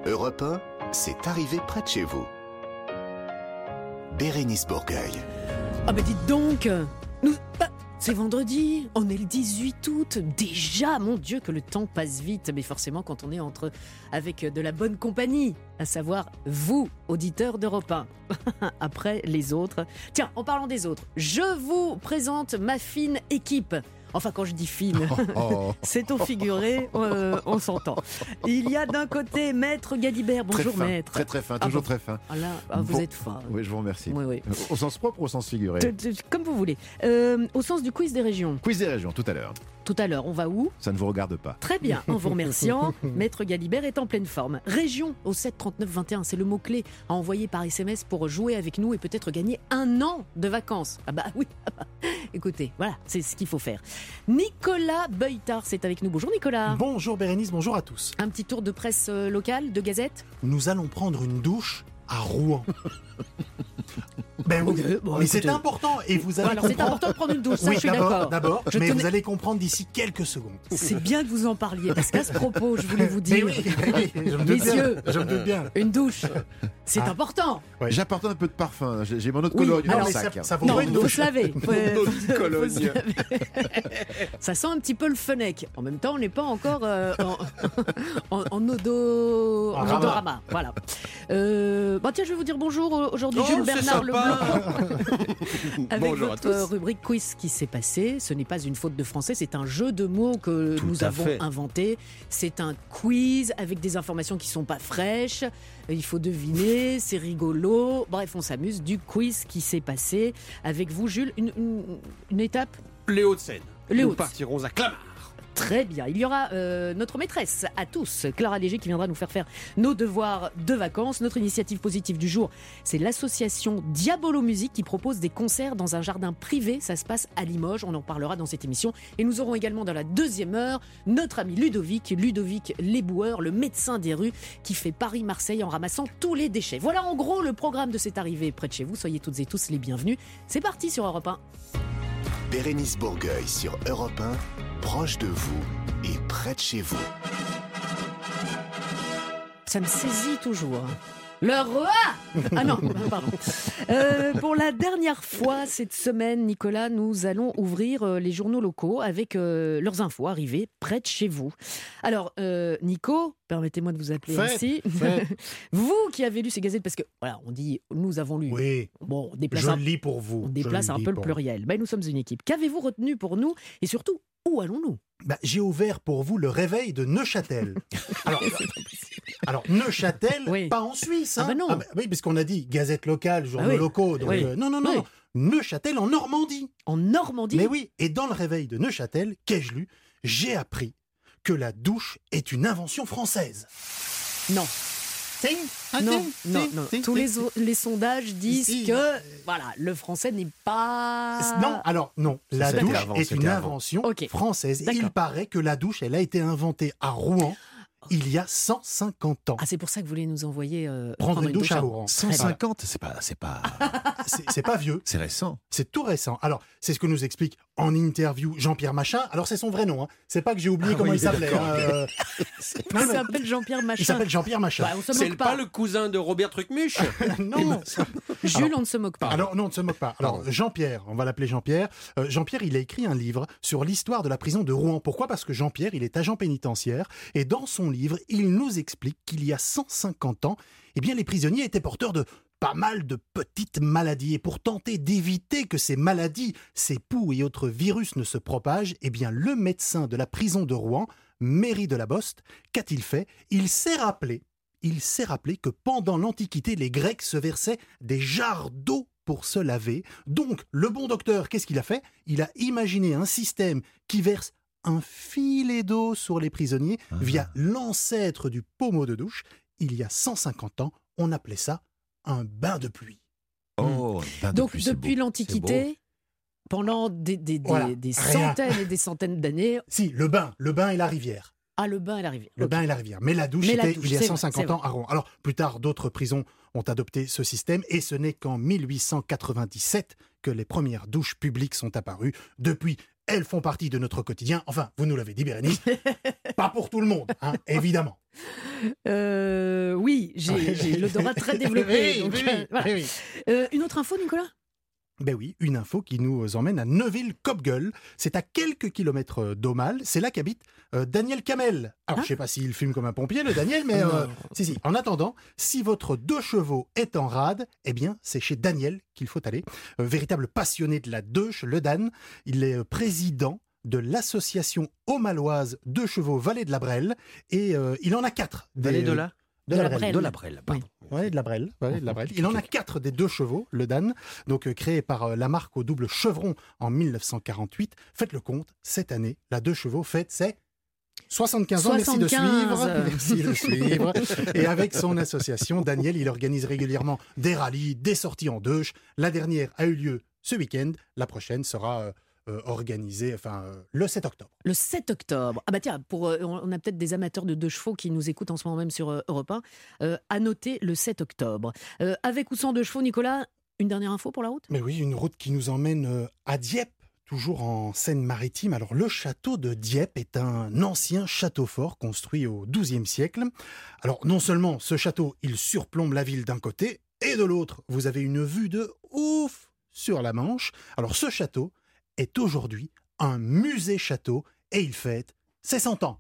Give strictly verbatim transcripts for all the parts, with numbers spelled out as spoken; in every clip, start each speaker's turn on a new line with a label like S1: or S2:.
S1: Europe un, c'est arrivé près de chez vous. Bérénice Bourgueil.
S2: Ah bah dites donc, nous, bah, c'est vendredi, on est le dix-huit août, déjà, mon Dieu que le temps passe vite, mais forcément quand on est entre avec de la bonne compagnie, à savoir vous, auditeurs d'Europe un. Après les autres. Tiens, en parlant des autres, je vous présente ma fine équipe. Enfin, quand je dis fine, oh. c'est au figuré, euh, on s'entend. Il y a d'un côté Maître Galibert. Bonjour
S3: très fin,
S2: Maître.
S3: Très très fin, toujours
S2: ah,
S3: très fin.
S2: Ah là, ah, vous bon, êtes fin.
S3: Oui, je vous remercie.
S2: Oui, oui.
S3: Au sens propre ou au sens figuré?
S2: Comme vous voulez. Euh, au sens du quiz des régions.
S3: Quiz des régions, tout à l'heure.
S2: Tout à l'heure, on va où?
S3: Ça ne vous regarde pas.
S2: Très bien, en vous remerciant, Maître Galibert est en pleine forme. Région au sept trente-neuf vingt et un, c'est le mot-clé à envoyer par S M S pour jouer avec nous et peut-être gagner un an de vacances. Ah bah oui, écoutez, voilà, c'est ce qu'il faut faire. Nicolas Beutard, c'est avec nous. Bonjour Nicolas.
S4: Bonjour Bérénice, bonjour à tous.
S2: Un petit tour de presse euh, locale, de gazette.
S4: Nous allons prendre une douche à Rouen. Ben oui, okay, bon, mais écoutez, c'est important et vous allez
S2: bon, alors
S4: comprendre...
S2: c'est important de prendre une douche, ça,
S4: oui,
S2: je suis
S4: d'abord,
S2: d'accord.
S4: D'abord, je mais
S2: tenais...
S4: vous allez comprendre d'ici quelques secondes.
S2: C'est bien que vous en parliez, parce qu'à ce propos, je voulais vous dire...
S4: Mais oui, mais oui, je me doute
S2: messieurs,
S4: bien, je me doute bien.
S2: Une douche, c'est
S4: ah.
S2: important.
S3: Ouais. J'apporte un peu de parfum, j'ai, j'ai mon eau de
S2: oui,
S3: Cologne
S2: dans
S3: le
S2: sac.
S3: Ça,
S4: ça vaut
S2: non,
S4: une
S2: il faut
S4: douche.
S2: se laver.
S3: Mon eau de Cologne.
S2: Ça sent un petit peu le fenec. En même temps, on n'est pas encore euh, en, en, en, odo, en
S4: ah,
S2: odorama. Voilà. Euh, bon, tiens, je vais vous dire bonjour aujourd'hui,
S5: oh,
S2: Jules Bernard Leblanc. Avec
S5: Bonjour
S2: votre rubrique quiz qui s'est passé. Ce n'est pas une faute de français, c'est un jeu de mots que
S5: Tout
S2: nous avons
S5: fait.
S2: inventé. C'est un quiz avec des informations qui ne sont pas fraîches. Il faut deviner, c'est rigolo. Bref, on s'amuse du quiz qui s'est passé. Avec vous, Jules, une, une, une étape.
S5: Les Hauts-de-Seine.
S2: Les
S5: Nous
S2: Hauts-de-Seine.
S5: partirons à Clamart.
S2: Très bien. Il y aura euh, notre maîtresse à tous, Clara Léger, qui viendra nous faire faire nos devoirs de vacances. Notre initiative positive du jour, c'est l'association Diabolo Musique qui propose des concerts dans un jardin privé. Ça se passe à Limoges. On en parlera dans cette émission. Et nous aurons également dans la deuxième heure notre ami Ludovic, Ludovic Lesboueur, le médecin des rues qui fait Paris-Marseille en ramassant tous les déchets. Voilà en gros le programme de cette arrivée près de chez vous. Soyez toutes et tous les bienvenus. C'est parti sur Europe un.
S1: Bérénice Bourgueil sur Europe un, proche de vous et près de chez vous.
S2: Ça me saisit toujours. Le roi Ah non, pardon. Euh, pour la dernière fois cette semaine, Nicolas, nous allons ouvrir euh, les journaux locaux avec euh, leurs infos arrivées près de chez vous. Alors, euh, Nico, permettez-moi de vous appeler
S4: Faites,
S2: ainsi.
S4: Faites.
S2: Vous qui avez lu ces gazettes, parce que voilà, on dit nous avons lu.
S4: Oui,
S2: bon, on déplace
S4: je
S2: un,
S4: le lis pour vous.
S2: on déplace
S4: Je
S2: un
S4: le
S2: peu le
S4: pour
S2: pluriel. Ben, nous sommes une équipe. Qu'avez-vous retenu pour nous et surtout, où allons-nous?
S4: Bah, j'ai ouvert pour vous le réveil de Neuchâtel. Alors, alors Neuchâtel,
S2: oui.
S4: pas en Suisse. Hein.
S2: Ah bah non.
S4: Ah bah, oui, parce qu'on a dit gazette locale, journaux
S2: ah oui.
S4: locaux. Donc,
S2: oui.
S4: euh, non, non, non,
S2: oui.
S4: non. Neuchâtel en Normandie.
S2: En Normandie?
S4: Mais oui, et dans le réveil de Neuchâtel, qu'ai-je lu? J'ai appris que la douche est une invention française.
S2: Non.
S4: Si, ah,
S2: Non,
S4: si,
S2: non,
S4: si,
S2: non.
S4: si,
S2: Tous
S4: si,
S2: les,
S4: si.
S2: o- les sondages disent
S4: Si.
S2: que voilà, le français n'est pas...
S4: Non, alors non, la
S3: c'était
S4: douche
S3: avant,
S4: est
S3: c'était
S4: une
S3: avant.
S4: invention
S2: Ok.
S4: française.
S2: D'accord.
S4: Il paraît que la douche, elle a été inventée à Rouen il y a cent cinquante ans.
S2: Ah, c'est pour ça que vous voulez nous envoyer euh,
S4: Prendre une douche à Rouen.
S3: cent cinquante, c'est pas, c'est pas,
S4: C'est c'est pas vieux,
S3: c'est récent.
S4: c'est tout récent. Alors, c'est ce que nous explique en interview Jean-Pierre Machin. Alors, c'est son vrai nom, hein. C'est pas que j'ai oublié
S3: Ah
S4: comment
S3: oui,
S4: il s'appelait.
S3: d'accord.
S4: hein, euh, non,
S2: Il
S4: mais-
S2: s'appelle Jean-Pierre Machin.
S4: il s'appelle Jean-Pierre Machin.
S2: Bah, on se
S5: C'est
S2: moque
S5: pas.
S2: pas.
S5: le cousin de Robert Trucmuche.
S4: non,
S2: Jules,
S4: Alors-
S2: on ne se moque pas.
S4: Alors non, on ne se moque pas. Alors Jean-Pierre, on va l'appeler Jean-Pierre. Euh, Jean-Pierre, il a écrit un livre sur l'histoire de la prison de Rouen. Pourquoi ? Parce que Jean-Pierre, il est agent pénitentiaire et dans son livre, il nous explique qu'il y a cent cinquante ans, eh bien les prisonniers étaient porteurs de pas mal de petites maladies et pour tenter d'éviter que ces maladies, ces poux et autres virus ne se propagent, eh bien le médecin de la prison de Rouen, Méry de la Boste, qu'a-t-il fait ? Il s'est rappelé Il s'est rappelé que pendant l'Antiquité, les Grecs se versaient des jarres d'eau pour se laver. Donc, le bon docteur, qu'est-ce qu'il a fait ? Il a imaginé un système qui verse un filet d'eau sur les prisonniers
S3: Ah.
S4: via l'ancêtre du pommeau de douche. Il y a cent cinquante ans, on appelait ça un bain de pluie.
S3: Oh, ben
S2: Donc,
S3: depuis, c'est
S2: depuis
S3: beau.
S2: l'Antiquité, pendant des, des, des,
S4: Voilà,
S2: des
S4: rien.
S2: centaines et des centaines d'années,
S4: Si, le bain, le bain et la rivière.
S2: ah, le bain est arrivé.
S4: Le
S2: Ok.
S4: bain et la rivière. Mais la douche,
S2: Mais la
S4: c'était
S2: douche,
S4: il y a
S2: c'est
S4: cent
S2: vrai,
S4: cinquante
S2: c'est
S4: ans à Rouen. Alors, plus tard, d'autres prisons ont adopté ce système et ce n'est qu'en mille huit cent quatre-vingt-dix-sept que les premières douches publiques sont apparues. Depuis, elles font partie de notre quotidien. Enfin, vous nous l'avez dit, Bérénice, pas pour tout le monde, hein, évidemment.
S2: Euh, oui, j'ai, j'ai l'odorat très développé.
S4: Oui,
S2: donc,
S4: oui,
S2: euh, voilà.
S4: oui, oui.
S2: Euh, une autre info, Nicolas ?
S4: Ben oui, une info qui nous emmène à Neuville-Copgueul. C'est à quelques kilomètres d'Aumale. C'est là qu'habite euh, Daniel Kamel. Alors,
S2: Ah.
S4: je sais pas s'il fume comme un pompier, le Daniel, mais
S2: Non.
S4: euh, si, si. En attendant, si votre deux chevaux est en rade, eh bien, c'est chez Daniel qu'il faut aller. Euh, véritable passionné de la Deuche, le Dan. Il est euh, président de l'association aumaloise Deux Chevaux Vallée de la Brelle. Et euh, il en a quatre. des-
S5: Vallée de la
S4: de
S2: De
S4: la
S2: la
S4: Brelle.
S2: Brelle.
S5: De la Brelle, pardon.
S4: Ouais, de la Brelle. Ouais, de la Brelle. Il en a quatre des deux chevaux, le Dan, donc euh, créé par euh, la marque au double chevron en dix-neuf cent quarante-huit. Faites le compte, cette année, la deux chevaux fête ses soixante-quinze ans. Merci de
S2: soixante-quinze.
S4: suivre. Merci de suivre. Et avec son association, Daniel, il organise régulièrement des rallyes, des sorties en deux. La dernière a eu lieu ce week-end. La prochaine sera euh, euh, organisée enfin, euh, le sept octobre.
S2: Le sept octobre. Ah bah tiens, pour, euh, on a peut-être des amateurs de deux chevaux qui nous écoutent en ce moment même sur euh, Europe un. Euh, à noter le sept octobre. Euh, avec ou sans deux chevaux, Nicolas, une dernière info pour la route ?
S4: Mais oui, une route qui nous emmène euh, à Dieppe, toujours en Seine-Maritime. Alors, le château de Dieppe est un ancien château fort construit au douzième siècle. Alors, non seulement ce château, il surplombe la ville d'un côté, et de l'autre, vous avez une vue de ouf sur la Manche. Alors, ce château est aujourd'hui un musée-château et il fête ses cent ans.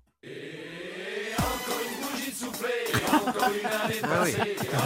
S5: Ah oui.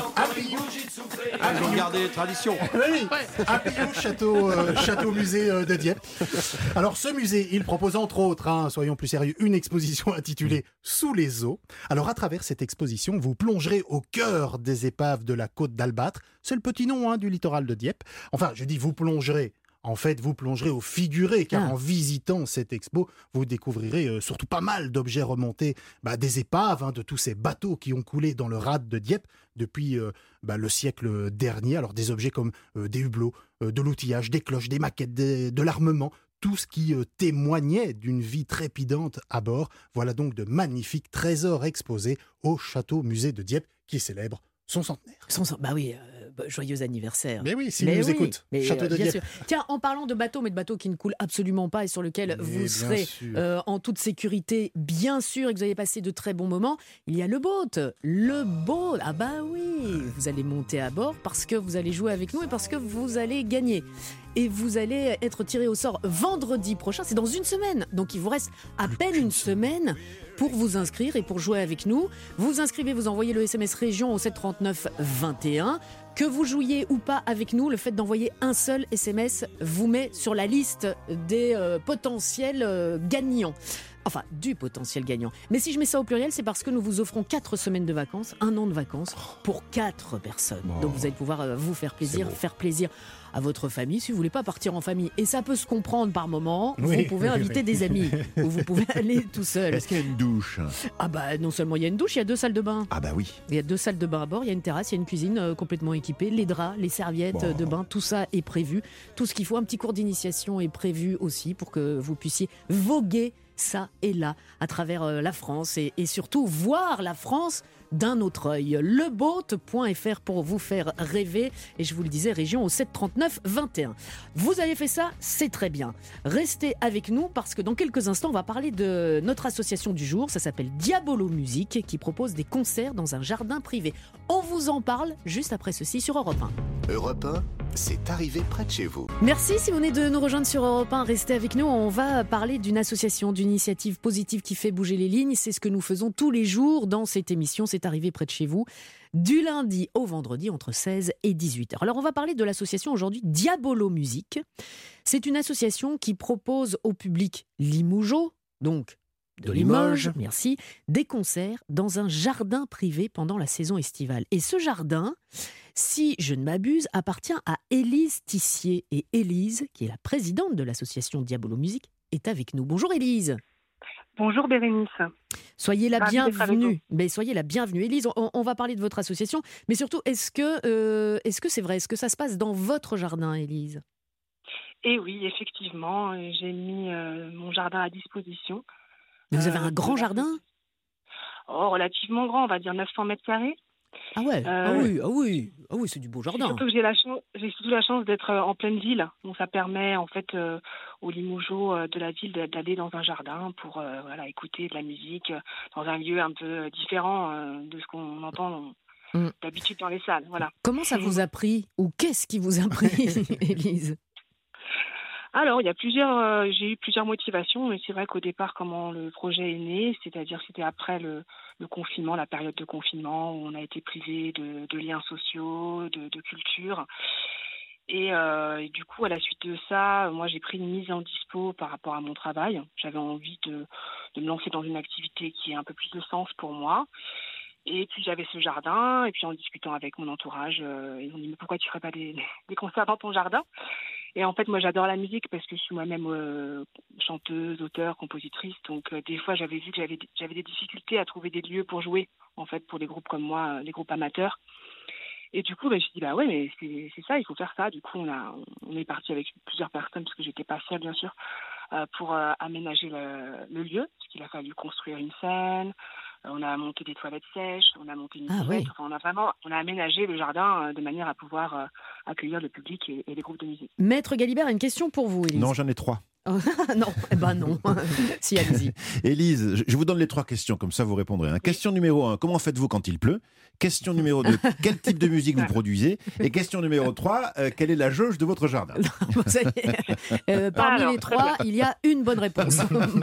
S5: Ah, ils ont gardé les traditions.
S4: Oui, oui. À Pillot, château, euh, château musée euh, de Dieppe. Alors ce musée, il propose entre autres, hein, soyons plus sérieux, une exposition intitulée Sous les eaux. Alors à travers cette exposition, vous plongerez au cœur des épaves de la côte d'Albâtre. C'est le petit nom hein, du littoral de Dieppe. Enfin, je dis vous plongerez. En fait, vous plongerez au figuré, car
S2: Ah.
S4: en visitant cette expo, vous découvrirez euh, surtout pas mal d'objets remontés bah, des épaves, hein, de tous ces bateaux qui ont coulé dans le rade de Dieppe depuis euh, bah, le siècle dernier. Alors des objets comme euh, des hublots, euh, de l'outillage, des cloches, des maquettes, des- de l'armement, tout ce qui euh, témoignait d'une vie trépidante à bord. Voilà donc de magnifiques trésors exposés au château-musée de Dieppe qui célèbre son centenaire.
S2: Son sang- Bah oui, euh, bah, joyeux anniversaire.
S4: Mais oui, s'il
S2: Mais
S4: nous
S2: oui,
S4: écoute,
S2: mais,
S4: château
S2: euh,
S4: de
S2: bien
S4: Dieppe.
S2: sûr. Tiens, en parlant de bateaux, mais de bateaux qui ne coulent absolument pas et sur lesquels
S4: Mais
S2: vous
S4: bien
S2: serez
S4: sûr.
S2: euh, en toute sécurité, bien sûr, et que vous allez passer de très bons moments, il y a le boat. Le boat, ah bah oui, vous allez monter à bord parce que vous allez jouer avec nous et parce que vous allez gagner. Et vous allez être tiré au sort vendredi prochain, c'est dans une semaine. Donc il vous reste à peine une semaine pour vous inscrire et pour jouer avec nous. Vous vous inscrivez, vous envoyez le S M S région au sept trente-neuf vingt et un. Que vous jouiez ou pas avec nous, le fait d'envoyer un seul S M S vous met sur la liste des euh, potentiels euh, gagnants. Enfin, du potentiel gagnant. Mais si je mets ça au pluriel, c'est parce que nous vous offrons quatre semaines de vacances, un an de vacances pour quatre personnes. Donc vous allez pouvoir euh, vous faire plaisir,
S4: beau.
S2: faire plaisir à votre famille si vous voulez pas partir en famille. Et ça peut se comprendre par moment.
S4: Oui,
S2: vous pouvez
S4: oui,
S2: inviter
S4: oui.
S2: des amis ou vous pouvez aller tout seul.
S3: Est-ce qu'il y a une douche?
S2: Ah bah non seulement il y a une douche, il y a deux salles de bain.
S3: Ah bah oui.
S2: Il y a deux salles de bain à bord, il y a une terrasse, il y a une cuisine euh, complètement équipée, les draps, les serviettes
S3: Bon.
S2: euh, de bain, tout ça est prévu. Tout ce qu'il faut, un petit cours d'initiation est prévu aussi pour que vous puissiez voguer ça et là à travers euh, la France et, et surtout voir la France d'un autre œil. Leboat point f r pour vous faire rêver. Et je vous le disais, région au sept trente-neuf vingt et un. Vous avez fait ça, c'est très bien. Restez avec nous parce que dans quelques instants, on va parler de notre association du jour. Ça s'appelle Diabolo Musique qui propose des concerts dans un jardin privé. On vous en parle juste après ceci sur Europe un.
S1: Europe un, c'est arrivé près de chez vous.
S2: Merci si vous venez de nous rejoindre sur Europe un. Restez avec nous. On va parler d'une association, d'une initiative positive qui fait bouger les lignes. C'est ce que nous faisons tous les jours dans cette émission. C'est arrivé près de chez vous, du lundi au vendredi entre seize et dix-huit heures. Alors on va parler de l'association aujourd'hui Diabolo Musique. C'est une association qui propose au public limougeot, donc de,
S5: De
S2: Limoges,
S5: Limoges.
S2: merci, des concerts dans un jardin privé pendant la saison estivale. Et ce jardin, si je ne m'abuse, appartient à Élise Tissier. Et Élise, qui est la présidente de l'association Diabolo Musique, est avec nous. Bonjour Élise.
S6: Bonjour Bérénice.
S2: Soyez la
S6: Ravie d'être avec
S2: bienvenue. Mais soyez la bienvenue. Élise, on, on va parler de votre association, mais surtout, est-ce que euh, est-ce que c'est vrai? Est-ce que ça se passe dans votre jardin, Élise?
S6: Et oui, effectivement, euh, j'ai mis euh, mon jardin à disposition.
S2: Vous
S6: Euh,
S2: avez un grand
S6: de la-
S2: jardin?
S6: Oh, relativement grand, on va dire neuf cents mètres carrés.
S2: Ah ouais,
S6: Euh,
S2: ah oui, ah oui, ah oui, c'est du beau
S6: C'est
S2: jardin.
S6: surtout que j'ai la chance, j'ai surtout la chance d'être euh, en pleine ville, donc ça permet en fait euh, aux Limougeaux euh, de la ville d'a- d'aller dans un jardin pour euh, voilà écouter de la musique euh, dans un lieu un peu euh, différent euh, de ce qu'on entend
S2: Mm.
S6: d'habitude dans les salles. Voilà.
S2: Comment ça vous a pris ou qu'est-ce qui vous a pris, Élise?
S6: Alors, il y a plusieurs, euh, j'ai eu plusieurs motivations, mais c'est vrai qu'au départ, comment le projet est né, c'est-à-dire c'était après le, le confinement, la période de confinement où on a été privé de, de liens sociaux, de, de culture. Et, euh, et du coup, à la suite de ça, moi, j'ai pris une mise en dispo par rapport à mon travail. J'avais envie de, de me lancer dans une activité qui ait un peu plus de sens pour moi. Et puis j'avais ce jardin, et puis en discutant avec mon entourage, euh, ils m'ont dit mais pourquoi tu ferais pas des, des concerts dans ton jardin? Et en fait moi j'adore la musique parce que je suis moi-même euh, chanteuse, auteure, compositrice, donc euh, des fois j'avais vu que j'avais j'avais des difficultés à trouver des lieux pour jouer en fait pour les groupes comme moi, euh, les groupes amateurs. Et du coup bah, je me suis dit bah ouais mais c'est c'est ça, il faut faire ça. Du coup on a on est parti avec plusieurs personnes parce que j'étais pas seule bien sûr euh, pour euh, aménager le, le lieu, parce qu'il a fallu construire une scène. On a monté des toilettes sèches, on a monté une
S2: Ah
S6: buvette.
S2: oui.
S6: Enfin, on a vraiment, on a aménagé le jardin euh, de manière à pouvoir euh, accueillir le public et, et les groupes de musique.
S2: Maître Galibert a une question pour vous, Élise.
S3: Non, j'en ai trois.
S2: non, eh ben non. Si, allez-y.
S3: Élise, je- je vous donne les trois questions, comme ça vous répondrez. hein. Question numéro un, comment faites-vous quand il pleut? Question numéro deux, quel type de musique vous produisez? Et question numéro trois, euh, quelle est la jauge de votre jardin?
S2: Bon, ça y est. Euh, parmi
S6: Alors,
S2: les trois, il y a une bonne réponse.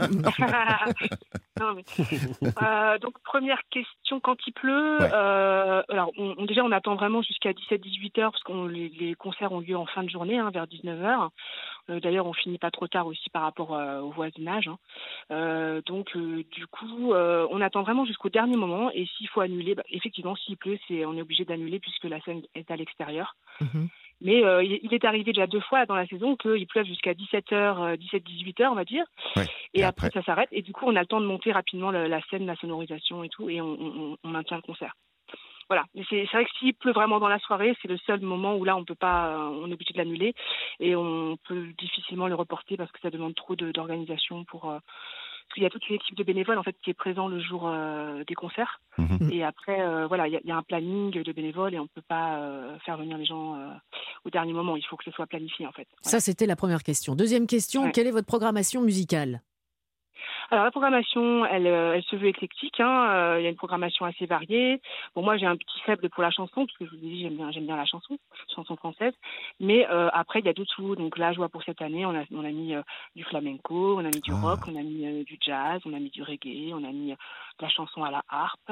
S6: Non, mais, euh, donc première question, quand il pleut,
S3: Ouais.
S6: euh, alors on, on- déjà on attend vraiment jusqu'à dix-sept dix-huit heures parce que les, les concerts ont lieu en fin de journée, hein, vers dix-neuf heures. Euh, D'ailleurs on finit pas trop tard aussi par rapport euh, au voisinage. hein. Euh, donc euh, du coup euh, on attend vraiment jusqu'au dernier moment et s'il faut annuler, bah, effectivement s'il pleut, c'est on est obligé d'annuler puisque la scène est à l'extérieur.
S2: Mhm.
S6: Mais euh, il il est arrivé déjà deux fois dans la saison qu'il pleuve jusqu'à dix-sept heures, dix-sept dix-huit heures on va dire.
S3: Ouais.
S6: Et,
S3: Et
S6: après,
S3: après
S6: ça s'arrête. Et du coup, on a le temps de monter rapidement le- la scène, la sonorisation et tout. Et on, on- on maintient le concert. Voilà. Mais c'est c'est vrai que s'il pleut vraiment dans la soirée, c'est le seul moment où là, on peut pas, euh, on est obligé de l'annuler. Et on peut difficilement le reporter parce que ça demande trop de- d'organisation pour. euh, parce qu'il y a toute une équipe de bénévoles en fait qui est présent le jour euh, des concerts.
S3: Mhm.
S6: Et après, euh, voilà, il y, a- il y a un planning de bénévoles et on peut pas euh, faire venir les gens euh, au dernier moment. Il faut que ce soit planifié en fait. Voilà.
S2: Ça, c'était la première question. Deuxième question,
S6: Ouais.
S2: quelle est votre programmation musicale?
S6: Alors la programmation, elle, euh, elle se veut éclectique. Hein. Euh, il y a une programmation assez variée. Bon, moi j'ai un petit faible pour la chanson parce que je vous dis j'aime bien, j'aime bien la chanson, chanson française. Mais euh, après il y a d'autres sous. Donc là, je vois pour cette année, on a, on a mis euh, du flamenco, on a mis du
S3: Ah.
S6: rock, on a mis euh, du jazz, on a mis du reggae, on a mis euh, de la chanson à la harpe,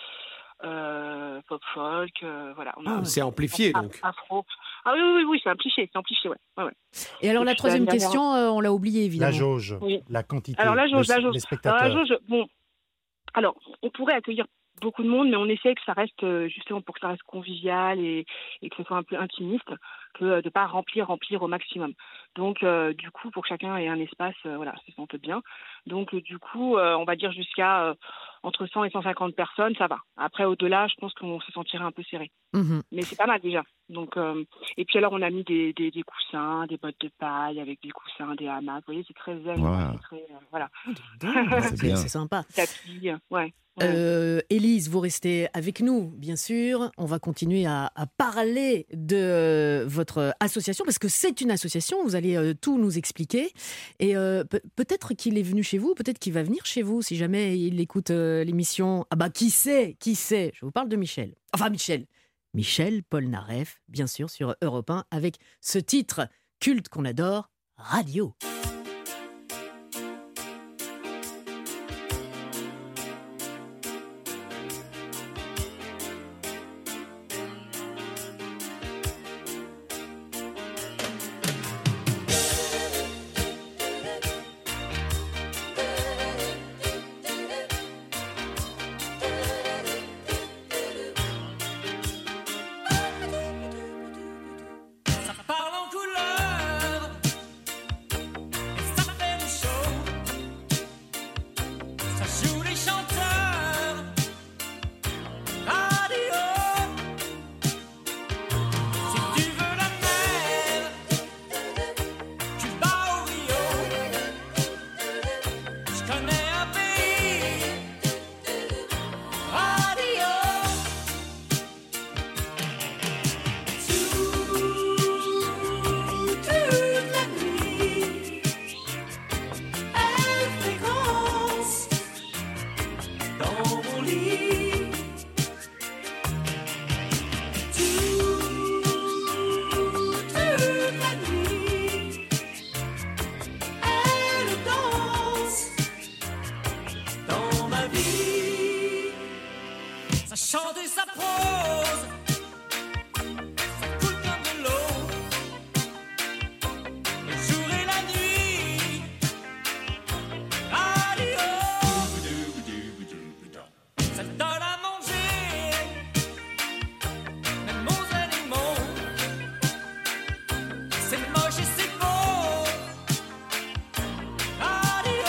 S6: euh, pop folk, euh, voilà. On a,
S2: Ah,
S5: C'est amplifié
S6: a-
S5: donc.
S6: afro. Ah oui oui oui, c'est amplifié, c'est amplifié, ouais. ouais, ouais.
S2: Et alors,
S6: Et
S2: la
S6: puis,
S2: troisième
S6: la dernière-
S2: question, euh, on l'a oubliée,
S4: La
S2: évidemment.
S4: jauge,
S6: Oui.
S4: la quantité,
S6: Alors la jauge,
S4: le-
S6: la jauge.
S4: les
S6: Alors
S4: spectateurs.
S6: la jauge, bon. Alors, on pourrait accueillir beaucoup de monde, mais on essaie que ça reste, euh, justement, pour que ça reste convivial et, et que ce soit un peu intimiste, que euh, de pas remplir, remplir au maximum. Donc, euh, du coup, pour que chacun ait un espace, euh, voilà, se sente bien. Donc, euh, du coup, euh, on va dire jusqu'à euh, entre cent et cent cinquante personnes, ça va. Après, au-delà, je pense qu'on se sentirait un peu serré.
S2: Mhm.
S6: Mais c'est pas mal déjà. Donc, euh, et puis alors, on a mis des, des, des coussins, des bottes de paille avec des coussins, des hamacs. Vous voyez, c'est très zen.
S3: Wow.
S6: hein, c'est très, euh, voilà,
S2: Oh, dis donc,
S3: C'est
S2: c'est
S3: bien.
S2: c'est sympa.
S6: tapis, euh, ouais. ouais.
S2: Euh, Élise, vous restez avec nous, bien sûr. On va continuer à, à parler de euh, votre association, parce que c'est une association, vous allez euh, tout nous expliquer. Et euh, pe- peut-être qu'il est venu chez vous, peut-être qu'il va venir chez vous, si jamais il écoute euh, l'émission. Ah bah qui sait, qui sait. Je vous parle de Michel. Enfin Michel. Michel Polnareff, bien sûr, sur Europe un, avec ce titre culte qu'on adore, Radio.
S7: Ça parle en couleur Ça chante et ça prose. Ça coule comme de l'eau. Le jour et la nuit. Radio. Ça donne à manger. Même aux animaux. C'est moche et c'est beau. Radio.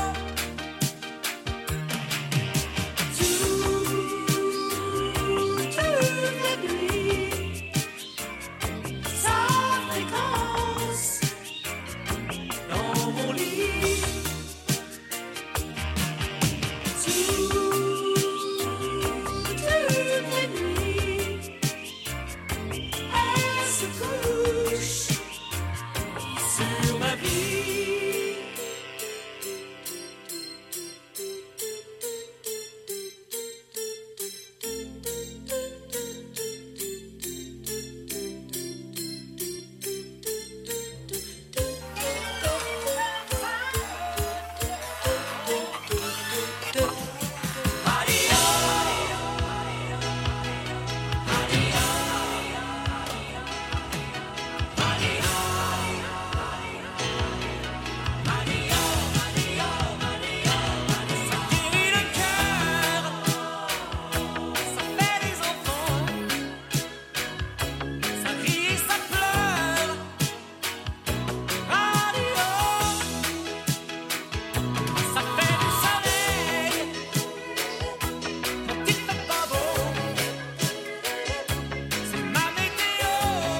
S7: Toute la nuit. Sa fréquence. Dans mon lit. Toute la nuit. Elle se couche sur ma vie. Ça guérit le cœur. Ça fait des enfants. Ça rit et ça pleure. Radio. Ça fait du soleil. Quand il fait pas beau. C'est ma météo.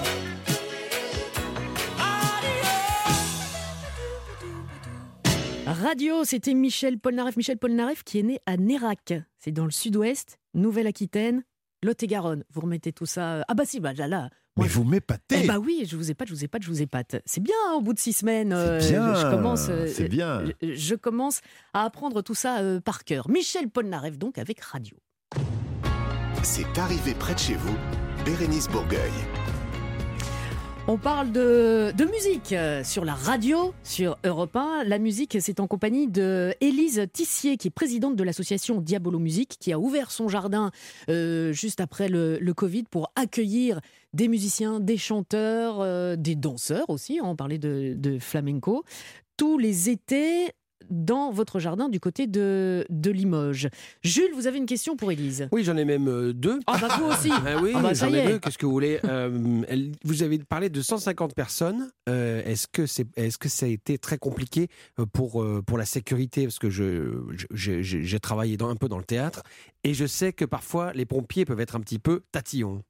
S7: Radio.
S2: Radio, c'était Michel Polnareff. Michel Polnareff qui est né à Nérac. C'est dans le sud-ouest, Nouvelle-Aquitaine, Lot-et-Garonne. Vous remettez tout ça. euh, Ah bah si, bah là, là.
S3: Mais
S2: moi,
S3: vous m'épatez.
S2: Eh bah oui, je vous épate, je vous épate, je vous épate. C'est bien, hein, au bout de six semaines. euh,
S3: C'est bien,
S2: je commence, euh,
S3: c'est bien.
S2: Je, je commence à apprendre tout ça euh, par cœur. Michel Polnareff, donc, avec Radio.
S1: C'est arrivé près de chez vous, Bérénice Bourgueil.
S2: On parle de, de musique euh, sur la radio, sur Europe un. La musique, c'est en compagnie de Élise Tissier, qui est présidente de l'association Diabolo Musique, qui a ouvert son jardin euh, juste après le, le Covid pour accueillir des musiciens, des chanteurs, euh, des danseurs aussi. On parlait de, de flamenco. Tous les étés dans votre jardin du côté de, de Limoges. Jules, vous avez une question pour Élise?
S5: Oui, j'en ai même euh, deux.
S2: Ah bah vous aussi.
S5: Ah oui,
S2: Ah bah, ça
S5: j'en
S2: y
S5: ai
S2: est.
S5: deux. Qu'est-ce que vous voulez Euh, elle- Vous avez parlé de cent cinquante personnes. Euh, est-ce que c'est, est-ce que ça a été très compliqué euh, pour euh, pour la sécurité? Parce que je, je- je- j'ai j'ai travaillé dans, un peu dans le théâtre et je sais que parfois les pompiers peuvent être un petit peu tatillons.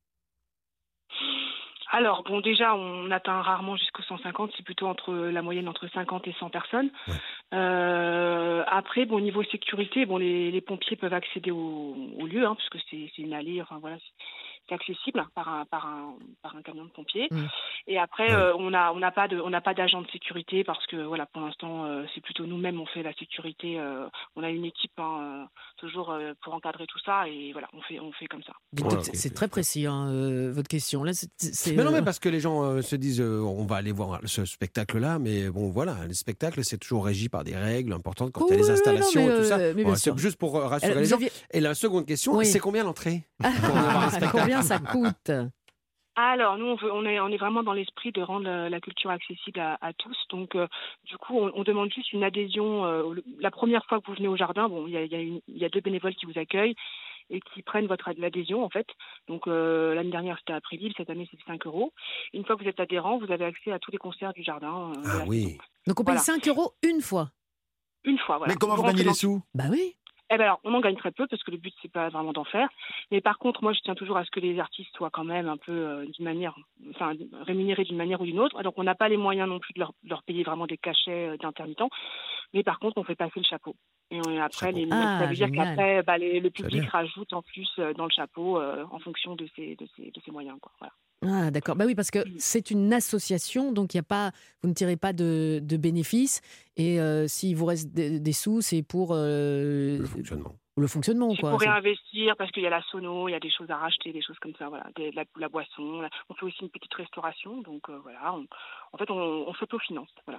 S6: Alors, bon, déjà, on atteint rarement jusqu'aux cent cinquante, c'est plutôt entre la moyenne entre cinquante et cent personnes.
S5: Ouais.
S6: Euh, après, bon, niveau sécurité, bon, les, les pompiers peuvent accéder au, au lieu, hein, parce que c'est, c'est une allée, enfin voilà, c'est, c'est accessible hein, par un, par un, par un camion de pompiers.
S2: Mm.
S6: Et après,
S5: Ouais.
S6: euh, on a, on n'a pas de, on n'a pas d'agent de sécurité parce que voilà, pour l'instant, euh, c'est plutôt nous-mêmes on fait la sécurité. euh, on a une équipe hein, euh, toujours euh, pour encadrer tout ça et voilà, on fait, on fait comme ça.
S2: Dites
S5: Voilà,
S2: donc, c'est,
S5: ok,
S2: c'est
S5: c'est-
S2: très précis, hein, euh, votre question. Là, c'est, c'est,
S5: Mais non,
S2: euh,
S5: mais parce que les gens euh, se disent euh, on va aller voir ce spectacle-là, mais bon voilà, le spectacle c'est toujours régi par des règles importantes quand il y a
S2: Oui,
S5: les
S2: oui,
S5: installations
S2: non, mais,
S5: et tout ça.
S2: euh, mais bien
S5: Ouais, c'est
S2: sûr.
S5: juste pour euh, rassurer
S2: euh,
S5: les
S2: vous
S5: gens.
S2: aviez-
S5: Et la seconde question,
S2: Oui.
S5: c'est combien l'entrée pour voir un spectacle?
S2: Combien ça coûte?
S6: Alors, nous, on, veut, on, est, on est vraiment dans l'esprit de rendre la, la culture accessible à, à tous. Donc, euh, du coup, on, on demande juste une adhésion. Euh, le- la première fois que vous venez au jardin, bon, il y a, il y a une- il y a deux bénévoles qui vous accueillent et qui prennent votre ad- l'adhésion, en fait. Donc, euh, l'année dernière, c'était à Préville. Cette année, c'est cinq euros. Une fois que vous êtes adhérent, vous avez accès à tous les concerts du jardin. euh, de
S5: Ah
S6: la
S5: oui.
S6: saison.
S2: Donc on paye
S6: Voilà.
S2: cinq euros une fois.
S6: Une fois, voilà.
S3: Mais comment vous
S6: rentrez
S3: gagnez
S6: dans-
S3: les sous?
S2: Bah oui.
S6: Eh ben alors, on en gagne très peu parce que le but c'est pas vraiment d'en faire. Mais par contre, moi, je tiens toujours à ce que les artistes soient quand même un peu euh, d'une manière, enfin, rémunérés d'une manière ou d'une autre. Donc, on n'a pas les moyens non plus de leur, de leur payer vraiment des cachets euh, d'intermittents. Mais par contre, on fait passer le chapeau. Et on- après,
S5: Chapeau.
S6: les,
S2: Ah,
S6: ça veut dire
S2: génial.
S6: qu'après, bah, les- le
S5: C'est
S6: public
S5: bien.
S6: rajoute en plus euh, dans le chapeau euh, en fonction de ses, de ses, de ses moyens, quoi. Voilà.
S2: Ah d'accord. Bah oui, parce que c'est une association, donc il y a pas, vous ne tirez pas de, de bénéfices. Et euh, s'il vous reste des, des sous, c'est pour euh,
S5: Le fonctionnement.
S2: le fonctionnement,
S6: C'est
S2: quoi.
S6: pour
S2: C'est-
S6: réinvestir parce qu'il y a la sono, il y a des choses à racheter, des choses comme ça, voilà, Des- la, la boisson. la- On fait aussi une petite restauration, donc euh, voilà. On- en fait, on, on s'autofinance, voilà.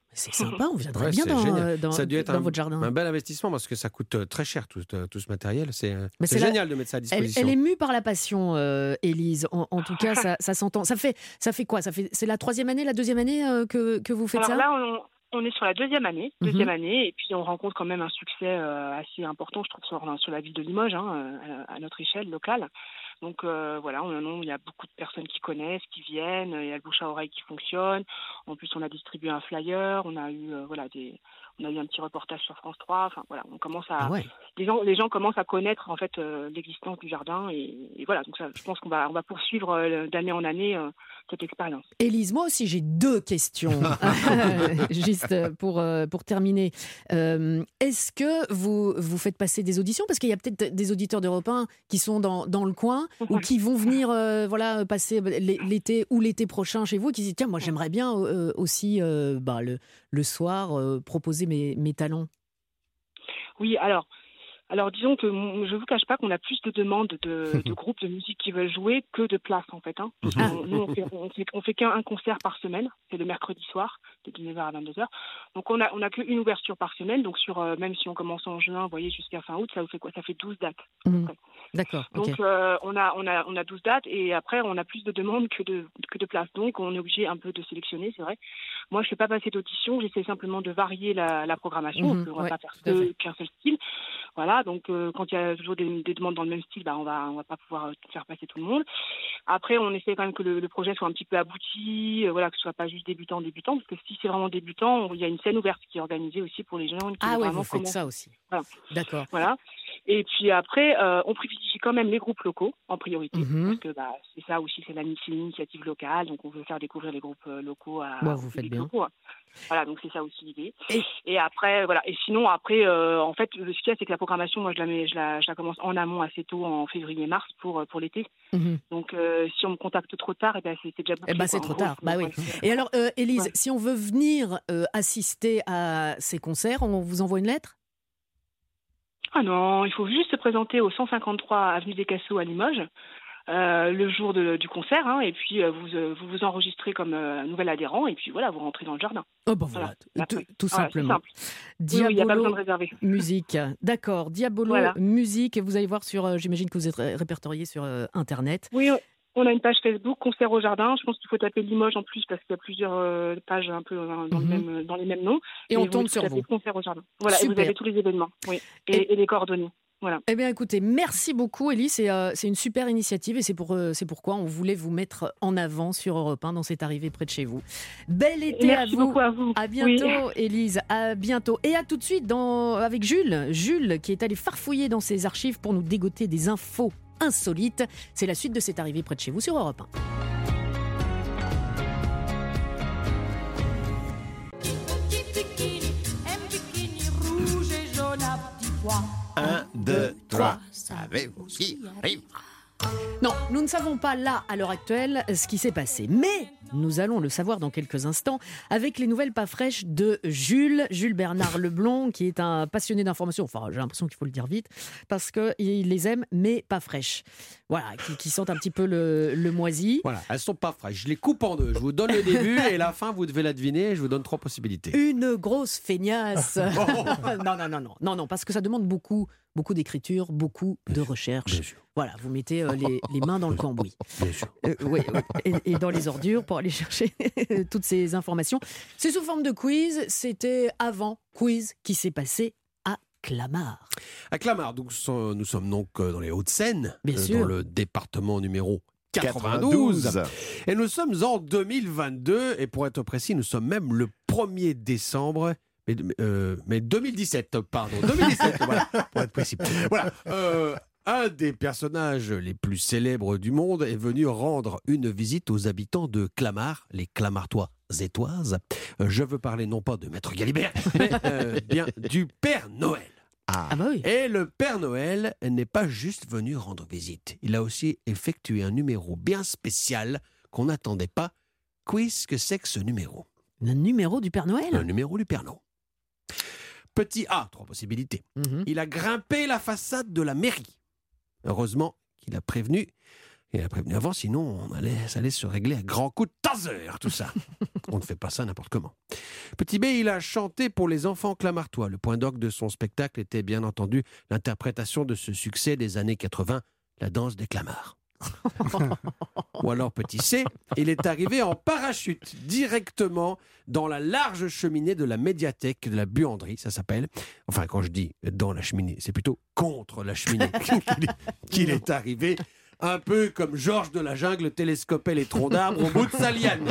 S2: C'est sympa, on viendrait
S5: Ouais,
S2: bien
S5: c'est
S2: dans,
S5: génial.
S2: euh, dans,
S5: Ça a dû être
S2: dans
S5: un,
S2: votre jardin.
S5: un bel investissement parce que ça coûte euh, très cher tout, euh, tout ce matériel. C'est, euh,
S2: Mais
S5: c'est
S2: c'est la-
S5: génial de mettre ça à
S2: Elle,
S5: disposition.
S2: elle est mue par la passion, euh, Élise. En, en tout cas, ça, ça s'entend. Ça fait, ça fait quoi ça fait, C'est la troisième année, la deuxième année euh, que, que vous faites
S6: Alors
S2: ça
S6: là, on, on est sur la deuxième année,
S2: Mhm.
S6: deuxième année, et puis on rencontre quand même un succès euh, assez important, je trouve, sur, sur la ville de Limoges, hein, à, à notre échelle locale. Donc euh, voilà, on, on- il y a beaucoup de personnes qui connaissent, qui viennent, il y a le bouche à oreille qui fonctionne. En plus, on a distribué un flyer, on a eu euh, voilà des, on a eu un petit reportage sur France trois. Enfin voilà, on commence à,
S2: Ah ouais.
S6: les gens, les gens commencent à connaître en fait euh, l'existence du jardin, et, et voilà. Donc ça, je pense qu'on va, on va poursuivre euh, d'année en année euh, cette expérience.
S2: Élise, moi aussi j'ai deux questions, juste pour, euh, pour terminer. Euh, est-ce que vous, vous faites passer des auditions? Parce qu'il y a peut-être des auditeurs d'Europe un qui sont dans, dans le coin ou qui vont venir euh, voilà, passer l'é- l'été ou l'été prochain chez vous et qui se disent tiens, moi j'aimerais bien euh, aussi euh, bah, le, le soir euh, proposer mes, mes talents.
S6: Oui, alors, alors disons que mon- je ne vous cache pas qu'on a plus de demandes de, de groupes de musique qui veulent jouer que de places en fait. Hein. Parce que on- nous, on fait, on fait, on fait qu'un un concert par semaine, c'est le mercredi soir, de dix-neuf heures à vingt-deux heures. Donc on a, on a qu'une ouverture par semaine, donc sur, euh, même si on commence en juin, vous voyez, jusqu'à fin août, ça vous fait quoi? Ça fait douze dates. à peu
S2: Mhm.
S6: près.
S2: D'accord, ok.
S6: Donc euh, on, a, on, a, on a douze dates et après on a plus de demandes que de, que de places. Donc on est obligé un peu de sélectionner, c'est vrai. Moi je ne fais pas passer d'audition, j'essaie simplement de varier la, la programmation,
S2: Mhm,
S6: parce qu'on ne va
S2: ouais,
S6: pas faire
S2: tout à
S6: que-
S2: fait.
S6: qu'un seul style. Voilà, donc euh, quand il y a toujours des, des demandes dans le même style, bah, on va on va pas pouvoir euh, faire passer tout le monde. Après on essaie quand même que le, le projet soit un petit peu abouti, euh, voilà, que ce soit pas juste débutant débutant, parce que si c'est vraiment débutant, il y a une scène ouverte qui est organisée aussi pour les gens qui
S2: Ah
S6: veulent
S2: ouais,
S6: vraiment
S2: vous faites
S6: commencer.
S2: ça aussi.
S6: Voilà.
S2: D'accord.
S6: Voilà. Et puis après, euh, on privilégie quand même les groupes locaux en priorité,
S2: Mhm.
S6: parce que bah, c'est ça aussi, c'est la c'est l'initiative locale, donc on veut faire découvrir les groupes euh, locaux à
S2: Ouais,
S6: aux
S2: vous faites
S6: publics
S2: bien.
S6: locaux, hein. Voilà, donc c'est ça aussi l'idée.
S2: Et-
S6: Et, après, voilà. Et sinon, après, euh, en fait, ce qu'il y a, c'est que la programmation, moi, je la, mets, je la, je la commence en amont assez tôt, en février-mars, pour, euh, pour l'été.
S2: Mhm.
S6: Donc, euh, si on me contacte trop tard, eh ben, c'est c'est déjà bouclé.
S2: Eh ben, c'est
S6: quoi, en
S2: trop
S6: gros.
S2: tard. Bah oui.
S6: Donc, ouais.
S2: Et alors, euh, Élise,
S6: Ouais.
S2: si on veut venir euh, assister à ces concerts, on vous envoie une lettre?
S6: Ah non, il faut juste se présenter au cent cinquante-trois avenue des Casseaux à Limoges. Euh, le jour de- du concert, hein, et puis euh, vous, euh, vous vous enregistrez comme euh, nouvel adhérent, et puis voilà, vous rentrez dans le jardin.
S2: Oh, bah voilà,
S6: Voilà.
S2: tout, tout
S6: Voilà, c'est
S2: simplement.
S6: simple. Oui, oui, il n'y a pas besoin
S2: Diabolo
S6: de réserver.
S2: Musique. D'accord, Diabolo
S6: Voilà.
S2: Musique. Vous allez voir sur, euh, j'imagine que vous êtes ré- répertorié sur euh, Internet.
S6: Oui, on a une page Facebook, Concert au Jardin. Je pense qu'il faut taper Limoges en plus, parce qu'il y a plusieurs euh, pages un peu euh, dans,
S2: Mhm.
S6: le même, dans les mêmes noms.
S2: Et on
S6: vous
S2: tombe
S6: tapez
S2: sur vous.
S6: Concert au Jardin. Voilà, et vous
S2: Super.
S6: avez tous les événements, oui, et,
S2: Et-
S6: et les coordonnées. Voilà.
S2: Eh bien, écoutez, merci beaucoup, Élie. C'est euh, c'est une super initiative et c'est pour, euh, c'est pourquoi on voulait vous mettre en avant sur Europe un dans cette arrivée près de chez vous. Bel
S6: Et
S2: été
S6: merci
S2: à vous.
S6: beaucoup à vous.
S2: À
S6: Oui.
S2: bientôt, Élise. À bientôt. Et à tout de suite dans, avec Jules. Jules qui est allé farfouiller dans ses archives pour nous dégoter des infos insolites. C'est la suite de cette arrivée près de chez vous sur Europe un.
S7: Petit bikini, un bikini rouge et jaune à petits pois.
S3: Un, deux, trois.
S7: Savez-vous qui arrive?
S2: Non, nous ne savons pas là, à l'heure actuelle, ce qui s'est passé. Mais nous allons le savoir dans quelques instants avec les nouvelles pas fraîches de Jules, Jules Bernard Leblond, qui est un passionné d'information. Enfin, j'ai l'impression qu'il faut le dire vite, parce qu'il les aime, mais pas fraîches. Voilà, qui, qui sentent un petit peu le, le moisi.
S5: Voilà, elles sont pas fraîches. Je les coupe en deux. Je vous donne le début et la fin, vous devez la deviner. Je vous donne trois possibilités.
S2: Une grosse feignasse. non, non, non, non, non, non, parce que ça demande beaucoup, beaucoup d'écriture, beaucoup de recherche.
S5: Bien sûr.
S2: Voilà, vous mettez euh, les, les mains dans le cambouis.
S5: Bien sûr.
S2: Euh, oui, oui. Et, et dans les ordures pour aller chercher toutes ces informations. C'est sous forme de quiz. C'était avant quiz qui s'est passé à Clamart.
S5: À Clamart, donc, so- nous sommes donc euh, dans les Hauts-de-Seine,
S2: Bien
S5: euh,
S2: sûr.
S5: dans le département numéro quatre-vingt-douze.
S3: quatre-vingt-douze.
S5: Et nous sommes en deux mille vingt-deux, et pour être précis, nous sommes même le premier décembre. Mais, euh, mais deux mille dix-sept, pardon. deux mille dix-sept, voilà, pour être précis. Voilà. Euh, un des personnages les plus célèbres du monde est venu rendre une visite aux habitants de Clamart, les Clamartois étoises. Euh, je veux parler non pas de Maître Galibert, mais euh, bien du Père Noël.
S3: Ah,
S2: Ah bah oui.
S5: Et le Père Noël n'est pas juste venu rendre visite. Il a aussi effectué un numéro bien spécial qu'on n'attendait pas. Qu'est-ce que c'est que ce numéro?
S2: Le numéro du Père
S5: Un
S2: Noël.
S5: numéro du Père Noël. Petit A, trois possibilités.
S2: Mhm.
S5: Il a grimpé la façade de la mairie. Heureusement qu'il a prévenu Il a prévenu avant, sinon on allait, ça allait se régler à grands coups de taser, tout ça. On ne fait pas ça n'importe comment. Petit B, il a chanté pour les enfants Clamartois. Le point d'orgue de son spectacle était bien entendu l'interprétation de ce succès des années quatre-vingts, la danse des clamars. Ou alors petit C, il est arrivé en parachute directement dans la large cheminée de la médiathèque de la buanderie, ça s'appelle. Enfin, quand je dis dans la cheminée, c'est plutôt contre la cheminée qu'il est, qu'il est arrivé, un peu comme Georges de la Jungle télescopait les troncs d'arbres au bout de sa liane.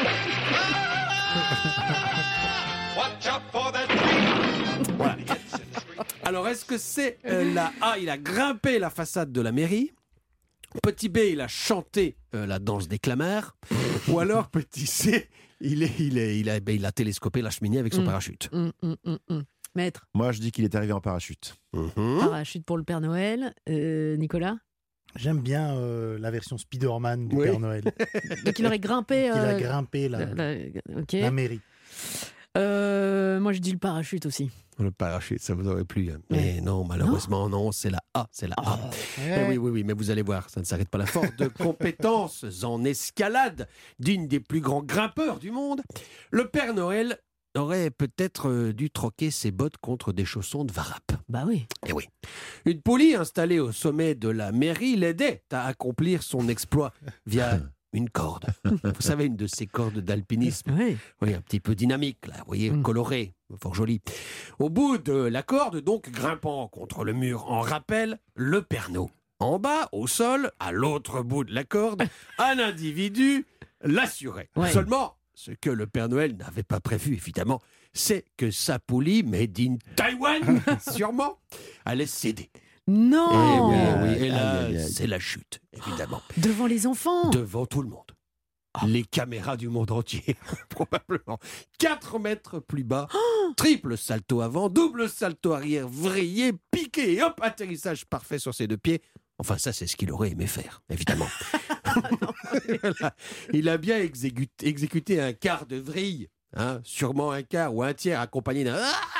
S5: Voilà. Alors, est-ce que c'est euh, la A, il a grimpé la façade de la mairie? Petit B, il a chanté euh, la danse des clamars. Ou alors, petit C, il, est, il, est, il, a, ben, il a télescopé la cheminée avec son
S2: Mm.
S5: parachute.
S2: Hum, hum, hum, hum. Maître,
S3: Moi, je dis qu'il est arrivé en parachute.
S5: Mhm.
S2: parachute pour le Père Noël. Euh, Nicolas?
S4: J'aime bien euh, la version Spider-Man du
S5: Oui.
S4: Père Noël.
S2: Donc il aurait grimpé.
S4: Il a
S2: euh,
S4: grimpé la,
S2: la- la- ok.
S4: la mairie.
S2: Euh, moi, je dis le parachute aussi.
S5: Le parachute, ça vous aurait plu. hein. Mais non, malheureusement, non, c'est la A, c'est la A. Eh oui, oui, oui, mais vous allez voir, ça ne s'arrête pas là. Fort de compétences en escalade, digne des plus grands grimpeurs du monde, le Père Noël aurait peut-être euh, dû troquer ses bottes contre des chaussons de varap.
S2: Bah oui.
S5: Eh oui. Une poulie installée au sommet de la mairie l'aidait à accomplir son exploit via une corde. Vous savez, une de ces cordes d'alpinisme.
S2: Oui.
S5: Oui, un petit peu dynamique, là, vous voyez,
S2: Mm.
S5: coloré, fort joli. Au bout de la corde, donc, grimpant contre le mur en rappel, le perno. En bas, au sol, à l'autre bout de la corde, un individu l'assurait.
S2: Ouais.
S5: Seulement, ce que le Père Noël n'avait pas prévu, évidemment, c'est que sa poulie, made in Taïwan, sûrement, allait céder.
S2: Non.
S5: Et, oui,
S3: Aïe,
S5: oui,
S3: aïe,
S5: et là,
S3: aïe, aïe.
S5: c'est la chute, évidemment.
S2: Devant les enfants.
S5: Devant tout le monde. Les caméras du monde entier, probablement. Quatre mètres plus bas, triple salto avant, double salto arrière, vrillé, piqué, et hop, atterrissage parfait sur ses deux pieds. Enfin, ça, c'est ce qu'il aurait aimé faire, évidemment. Voilà. Il a bien exécuté, exécuté un quart de vrille, hein, sûrement un quart ou un tiers accompagné d'un...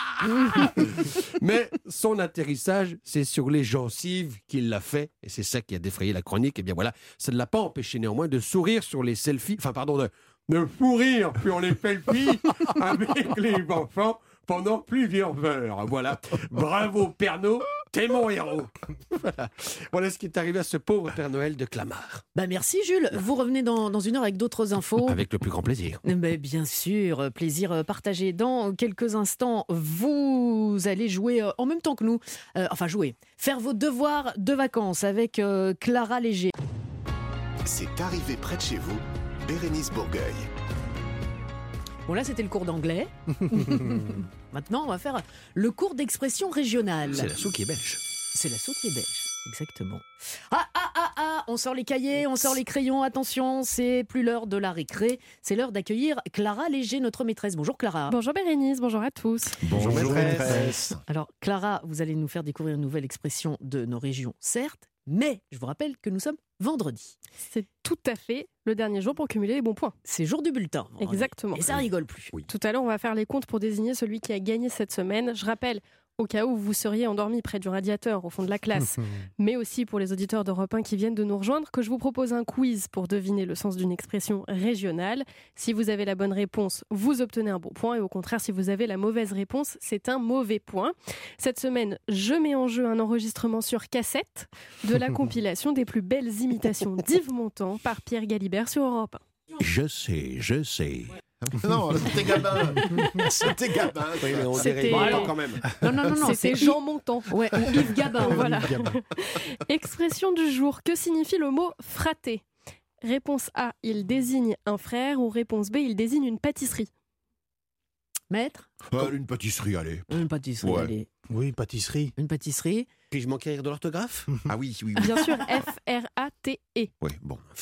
S5: Mais son atterrissage, c'est sur les gencives qu'il l'a fait, et c'est ça qui a défrayé la chronique. Et bien voilà, ça ne l'a pas empêché néanmoins de sourire sur les selfies, enfin pardon, de, de pourrir sur les selfies avec les enfants pendant plusieurs heures. Voilà, bravo Pernod, t'es mon héros. Voilà. Voilà ce qui est arrivé à ce pauvre Père Noël de Clamart.
S2: Bah merci Jules. Vous revenez dans, dans une heure avec d'autres infos.
S5: Avec le plus grand plaisir.
S2: Mais bien sûr, plaisir partagé. Dans quelques instants, vous allez jouer euh, en même temps que nous. Euh, enfin, jouer. Faire vos devoirs de vacances avec euh, Clara Léger.
S1: C'est arrivé près de chez vous, Bérénice Bourgueil.
S2: Bon, là, c'était le cours d'anglais. Maintenant, on va faire le cours d'expression régionale.
S5: C'est la soupe qui est belge.
S2: C'est la sauce qui est belge, exactement. Ah, ah, ah, ah, on sort les cahiers, on sort les crayons, attention, c'est plus l'heure de la récré, c'est l'heure d'accueillir Clara Léger, notre maîtresse. Bonjour Clara.
S8: Bonjour Bérénice, bonjour à tous.
S3: Bonjour, maîtresse.
S2: Alors Clara, vous allez nous faire découvrir une nouvelle expression de nos régions, certes, mais je vous rappelle que nous sommes vendredi.
S8: C'est tout à fait le dernier jour pour cumuler les bons points.
S2: C'est jour du bulletin. vendredi.
S8: Exactement.
S2: Et ça rigole plus.
S8: Tout à l'heure, on va faire les comptes pour désigner celui qui a gagné cette semaine. Je rappelle, au cas où vous seriez endormi près du radiateur au fond de la classe, mais aussi pour les auditeurs d'Europe un qui viennent de nous rejoindre, que je vous propose un quiz pour deviner le sens d'une expression régionale. Si vous avez la bonne réponse, vous obtenez un bon point, et au contraire, si vous avez la mauvaise réponse, c'est un mauvais point. Cette semaine, je mets en jeu un enregistrement sur cassette de la compilation des plus belles imitations d'Yves Montand par Pierre Galibert sur Europe un.
S5: Je sais, je sais.
S3: Non, c'était Gabin. C'était Gabin.
S5: Oui, mais on
S8: C'était-
S5: dirait pas quand même.
S2: Non, non, non, non,
S8: C'était
S2: c'est
S8: Jean Montand.
S2: Ouais, ou Yves Gabin.
S8: Voilà. Expression du jour. Que signifie le mot frater? Réponse A, il désigne un frère, ou réponse B, il désigne une pâtisserie.
S2: Maître,
S3: Ah, une pâtisserie, allez.
S2: une pâtisserie,
S3: Ouais.
S2: allez.
S4: Oui, pâtisserie.
S2: Une pâtisserie.
S5: Puis-je manquer de l'orthographe?
S3: Ah oui, oui, oui.
S8: Bien sûr, F R A T E.
S3: Oui, bon.
S5: Frère.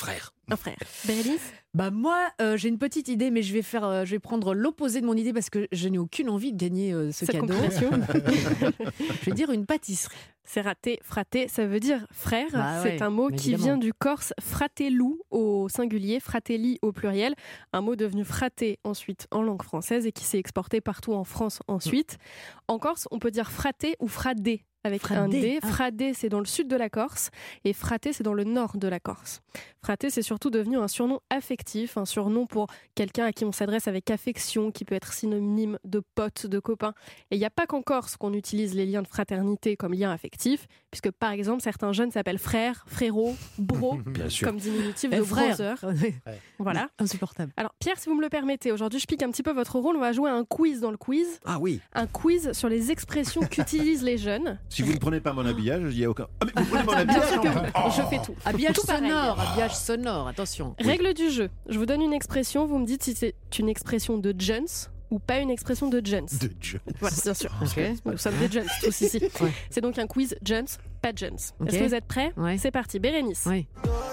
S8: Un frère. Bérénice?
S2: Bah moi, euh, j'ai une petite idée, mais je vais faire, euh, je vais prendre l'opposé de mon idée parce que je n'ai aucune envie de gagner euh, ce
S8: Cette
S2: cadeau.
S8: compilation.
S2: Je vais dire une pâtisserie.
S8: C'est raté, fraté, ça veut dire frère.
S2: Bah
S8: c'est
S2: ouais,
S8: un mot qui
S2: évidemment.
S8: vient du corse fratellu au singulier, fratelli au pluriel. Un mot devenu fraté ensuite en langue française et qui s'est exporté partout en France ensuite. En Corse, on peut dire fraté ou fradé avec un
S2: Fradé,
S8: D.
S2: ah.
S8: Fradé, c'est dans le sud de la Corse et fraté, c'est dans le nord de la Corse. Fraté, c'est surtout devenu un surnom affectif, un surnom pour quelqu'un à qui on s'adresse avec affection, qui peut être synonyme de pote, de copain. Et il n'y a pas qu'en Corse qu'on utilise les liens de fraternité comme lien affectif, puisque par exemple, certains jeunes s'appellent frère, frérot, bro,
S5: Bien sûr.
S8: comme diminutif
S2: Eh,
S8: de
S2: frère.
S8: brother. Voilà.
S2: Insupportable.
S8: Alors Pierre, si vous me le permettez, aujourd'hui je pique un petit peu votre rôle, on va jouer à un quiz dans le quiz.
S5: Ah oui.
S8: Un quiz sur les expressions qu'utilisent les jeunes.
S3: Si vous ne prenez pas mon habillage, il n'y a aucun. Ah, mais vous prenez mon
S8: Bien
S3: habillage
S8: sûr que
S3: non
S8: oui, je fais tout.
S2: Habillage
S8: Tout pareil.
S2: sonore, habillage sonore, attention.
S8: Règle du jeu, je vous donne une expression, vous me dites si c'est une expression de jeunes ou pas une expression de jeunes.
S3: De Dieu.
S8: Voilà, bien sûr.
S2: Ok.
S8: Nous sommes des jeunes tous ici.
S2: Ouais.
S8: C'est donc un quiz jeunes, pas jeunes.
S2: Ok.
S8: Est-ce que vous êtes prêts?
S2: Ouais.
S8: C'est parti, Bérénice.
S2: Oui.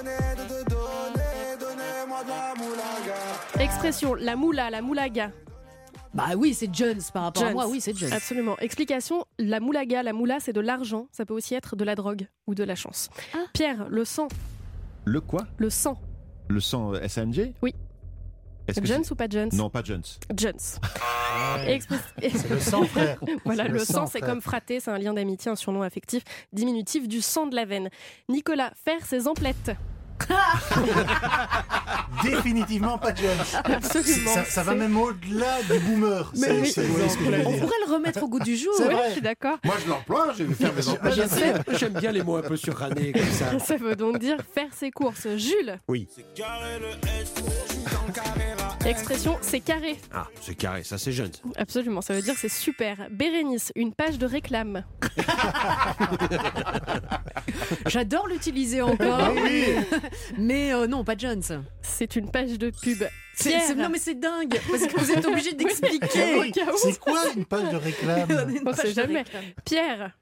S8: Expression, la moula, la moulaga.
S2: Bah oui, c'est Jones par rapport à
S8: Jones.
S2: moi. Oui, c'est Jones.
S8: Absolument. Explication, la moulaga, la moula, c'est de l'argent. Ça peut aussi être de la drogue ou de la chance.
S2: Ah.
S8: Pierre, le sang,
S3: Le quoi
S8: le sang.
S3: Le sang euh, S A N G
S8: Oui.
S3: Est-ce que
S8: Jones
S3: c'est-
S8: ou pas Jones?
S3: Non, pas Jones.
S8: Jones.
S4: Ouais.
S8: Expres-
S4: C'est le sang, frère.
S8: Voilà,
S4: C'est
S8: le,
S4: le
S8: sang,
S4: sang,
S8: c'est
S4: frère.
S8: comme fraté, c'est un lien d'amitié, un surnom affectif diminutif du sang de la veine. Nicolas, faire ses emplettes.
S4: Définitivement pas Jones.
S8: Absolument.
S4: Ça, ça va
S8: C'est-
S4: même au-delà du boomer.
S2: Mais
S4: C'est-
S2: oui,
S4: c'est- vous voyez ce que je veux
S2: On
S4: dire.
S2: pourrait le remettre au goût du jour.
S4: C'est
S8: Ouais,
S4: vrai.
S8: je suis d'accord.
S3: Moi, je l'emploie, je vais faire mes emplois.
S8: Je sais.
S5: J'aime bien les mots un peu surranés comme ça.
S8: Ça veut donc dire faire ses courses. Jules,
S5: Oui.
S8: expression c'est carré.
S5: Ah, c'est carré, ça c'est jeune.
S8: Absolument, ça veut dire c'est super. Bérénice, une page de réclame.
S2: J'adore l'utiliser encore. Mais euh, non, pas Jones.
S8: C'est une page de pub.
S2: C'est-
S8: Pierre,
S2: c'est- non mais c'est dingue parce que vous êtes obligé d'expliquer.
S8: au cas où,
S4: C'est quoi une page de réclame?
S8: on sait jamais. Pierre,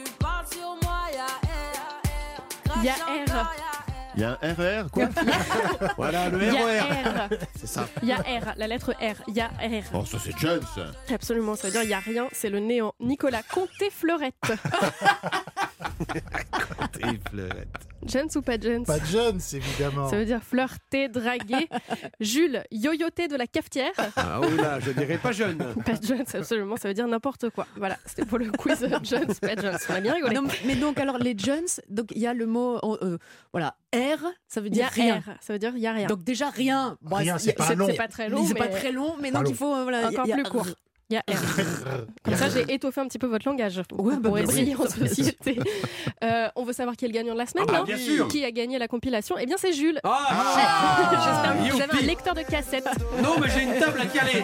S8: il y a R.
S3: Il y a un R E R, quoi
S5: Voilà, le
S8: Il y
S5: R O
S8: a
S5: R.
S8: R.
S5: C'est ça.
S8: Il y a R, la lettre R. Il y a R.
S3: Oh, ça c'est Jones.
S8: Absolument, ça veut dire il n'y a rien, c'est le néant. Nicolas, comptez fleurette.
S5: Et fleurette.
S8: Jones ou pas Jones?
S4: Pas Jones, évidemment.
S8: Ça veut dire flirter, draguer. Jules, yoyoter de la cafetière.
S5: Ah oui, là, je dirais pas jeune.
S8: Pas Jones, absolument, ça veut dire n'importe quoi. Voilà, c'était pour le quiz Jones, pas Jones. On a bien rigolé.
S2: Non, mais donc alors les Jones, donc il y a le mot euh, euh, voilà R, ça veut
S8: Il y a
S2: dire rien.
S8: R, ça veut dire il y a rien.
S2: Donc déjà rien. Bon,
S4: Rien,
S2: c'est-
S4: c'est pas
S8: c'est
S4: long.
S8: c'est pas très long,
S2: c'est
S8: mais
S2: pas très long, mais
S4: Pas
S2: donc
S4: long.
S2: il faut euh, voilà,
S8: encore
S2: il y a-
S8: plus court. Il y a R. Comme ça, j'ai étoffé un petit peu votre langage.
S2: Ouais,
S8: Vous
S2: bah,
S8: pourrez
S2: bah,
S8: briller
S2: oui.
S8: en société. Euh, on veut savoir qui est le gagnant de la semaine,
S5: Ah bah,
S8: non
S5: bien sûr.
S8: Qui a gagné la compilation? Eh bien, c'est Jules.
S5: Ah,
S8: J'espère que vous avez
S5: youpi.
S8: un lecteur de cassettes.
S5: Non, mais j'ai une table à caler.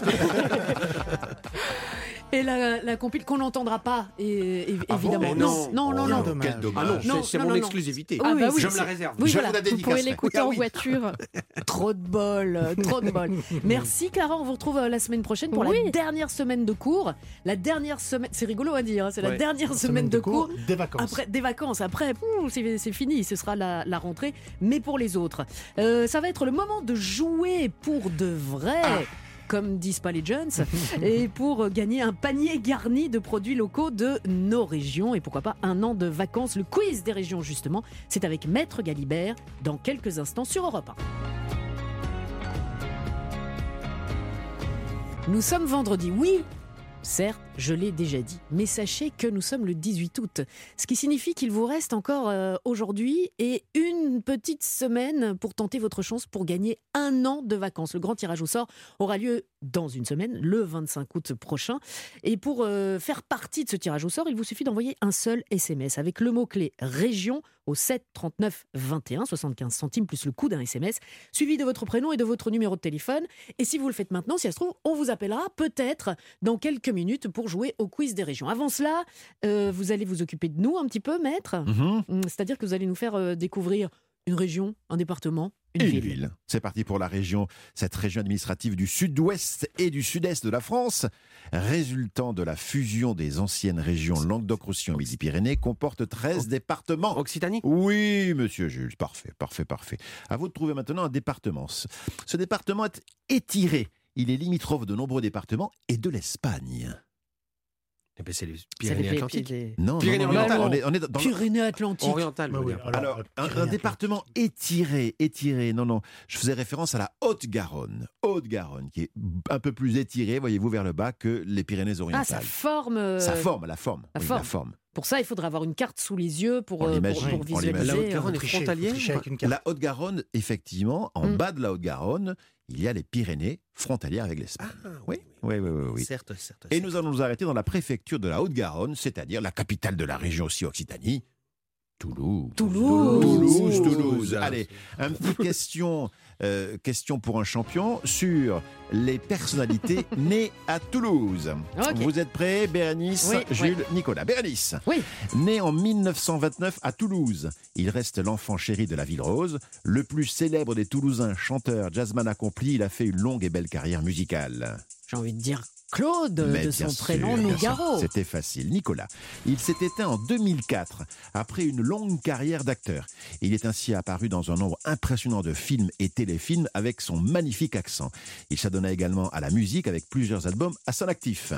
S2: Et la, la compile qu'on n'entendra pas, et, et-
S3: Ah bon,
S2: évidemment.
S3: mais
S2: non, non, non,
S4: Oh,
S2: non.
S4: dommage.
S3: Quel dommage.
S5: Ah non,
S2: Non,
S5: c'est c'est
S2: non,
S5: mon
S2: non, non.
S5: exclusivité.
S2: Ah oui, oui,
S5: je me
S2: c'est-
S5: la réserve.
S2: Oui,
S3: Je
S2: voilà.
S3: vous la
S8: Vous pouvez
S3: dédicacerai.
S8: l'écouter
S3: Ah
S8: en
S3: oui.
S8: voiture.
S2: Trop de bol, euh, trop de bol. Merci Clara, on vous retrouve euh, la semaine prochaine pour la
S8: Oui.
S2: dernière semaine de cours. La dernière semaine, c'est rigolo à dire, hein, c'est la
S5: Ouais.
S2: dernière semaine de cours.
S4: des vacances.
S2: Après des vacances, après pouf, c'est c'est fini, ce sera la, la rentrée, mais pour les autres. Euh, ça va être le moment de jouer pour de vrai. Comme disent pas les Jones, et pour gagner un panier garni de produits locaux de nos régions, et pourquoi pas un an de vacances. Le quiz des régions, justement, c'est avec Maître Galibert dans quelques instants sur Europe un. Nous sommes vendredi, oui. Certes, je l'ai déjà dit, mais sachez que nous sommes le dix-huit août, ce qui signifie qu'il vous reste encore euh, aujourd'hui et une petite semaine pour tenter votre chance pour gagner un an de vacances. Le grand tirage au sort aura lieu dans une semaine, le vingt-cinq août prochain. Et pour euh, faire partie de ce tirage au sort, il vous suffit d'envoyer un seul S M S avec le mot-clé région au sept trente-neuf vingt et un, soixante-quinze centimes plus le coût d'un S M S, suivi de votre prénom et de votre numéro de téléphone. Et si vous le faites maintenant, si ça se trouve, on vous appellera peut-être dans quelques minutes pour jouer au quiz des régions. Avant cela, euh, vous allez vous occuper de nous un petit peu, maître.
S3: Mhm.
S2: Hum, C'est-à-dire que vous allez nous faire euh, découvrir une région, un département, Une
S3: Une
S2: ville.
S3: ville. C'est parti pour la région, cette région administrative du sud-ouest et du sud-est de la France, résultant de la fusion des anciennes régions Languedoc-Roussillon et Midi-Pyrénées, comporte treize départements.
S5: Occitanie?
S3: Oui, monsieur Jules, parfait, parfait, parfait. À vous de trouver maintenant un département. Ce- Ce département est étiré. Il est limitrophe de nombreux départements et de l'Espagne.
S5: Eh ben, c'est les
S2: Ça
S5: Pyrénées-Atlantiques.
S2: les-
S3: Non, non,
S5: Pyrénées
S3: non, non,
S5: orientales.
S3: on est, on est dans,
S2: Pyrénées-Atlantiques.
S5: Orientales,
S4: Bah
S5: je veux
S4: oui,
S5: dire.
S3: Alors,
S4: euh,
S3: un, un
S4: Pyrénées-Atlantiques.
S3: département étiré, étiré, non, non, je faisais référence à la Haute-Garonne. Haute-Garonne, qui est un peu plus étirée, voyez-vous, vers le bas que les
S2: Ah,
S3: Pyrénées-Orientales.
S2: ça forme. euh,
S3: Ça forme, la forme.
S2: la
S3: oui,
S2: forme.
S3: la forme.
S2: Pour ça, il faudra avoir une carte sous les yeux pour,
S3: On
S2: euh, pour,
S3: l'imagine,
S2: pour
S3: on
S2: visualiser.
S3: l'imagine.
S5: La Haute-Garonne
S2: euh,
S5: est
S4: Tricher, faut
S5: frontalière
S4: tricher
S5: ou
S4: avec une carte.
S3: La Haute-Garonne, effectivement, en
S2: Mm.
S3: bas de la Haute-Garonne, il y a les Pyrénées frontalières avec l'Espagne. oui, oui, oui, oui, oui.
S5: Certes, certes.
S3: Et nous allons nous arrêter dans la préfecture de la Haute-Garonne, c'est-à-dire la capitale de la région aussi Occitanie, Toulouse.
S2: Toulouse.
S3: Toulouse, Toulouse.
S5: Toulouse.
S3: Allez, une petite question, euh, question pour un champion sur les personnalités nées à Toulouse.
S2: Ok.
S3: Vous êtes prêts, Bérénice,
S2: Oui,
S3: Jules, Nicolas. Bérénice,
S2: Oui.
S3: né en mille neuf cent vingt-neuf à Toulouse, il reste l'enfant chéri de la ville rose. Le plus célèbre des Toulousains, chanteur, jazzman accompli, il a fait une longue et belle carrière musicale.
S2: J'ai envie de dire Claude,
S3: Mais
S2: de
S3: bien
S2: son
S3: sûr,
S2: prénom
S3: bien sûr,
S2: Nougaro.
S3: C'était facile. Nicolas. Il s'est éteint en deux mille quatre, après une longue carrière d'acteur. Il est ainsi apparu dans un nombre impressionnant de films et téléfilms avec son magnifique accent. Il s'adonna également à la musique avec plusieurs albums à son actif.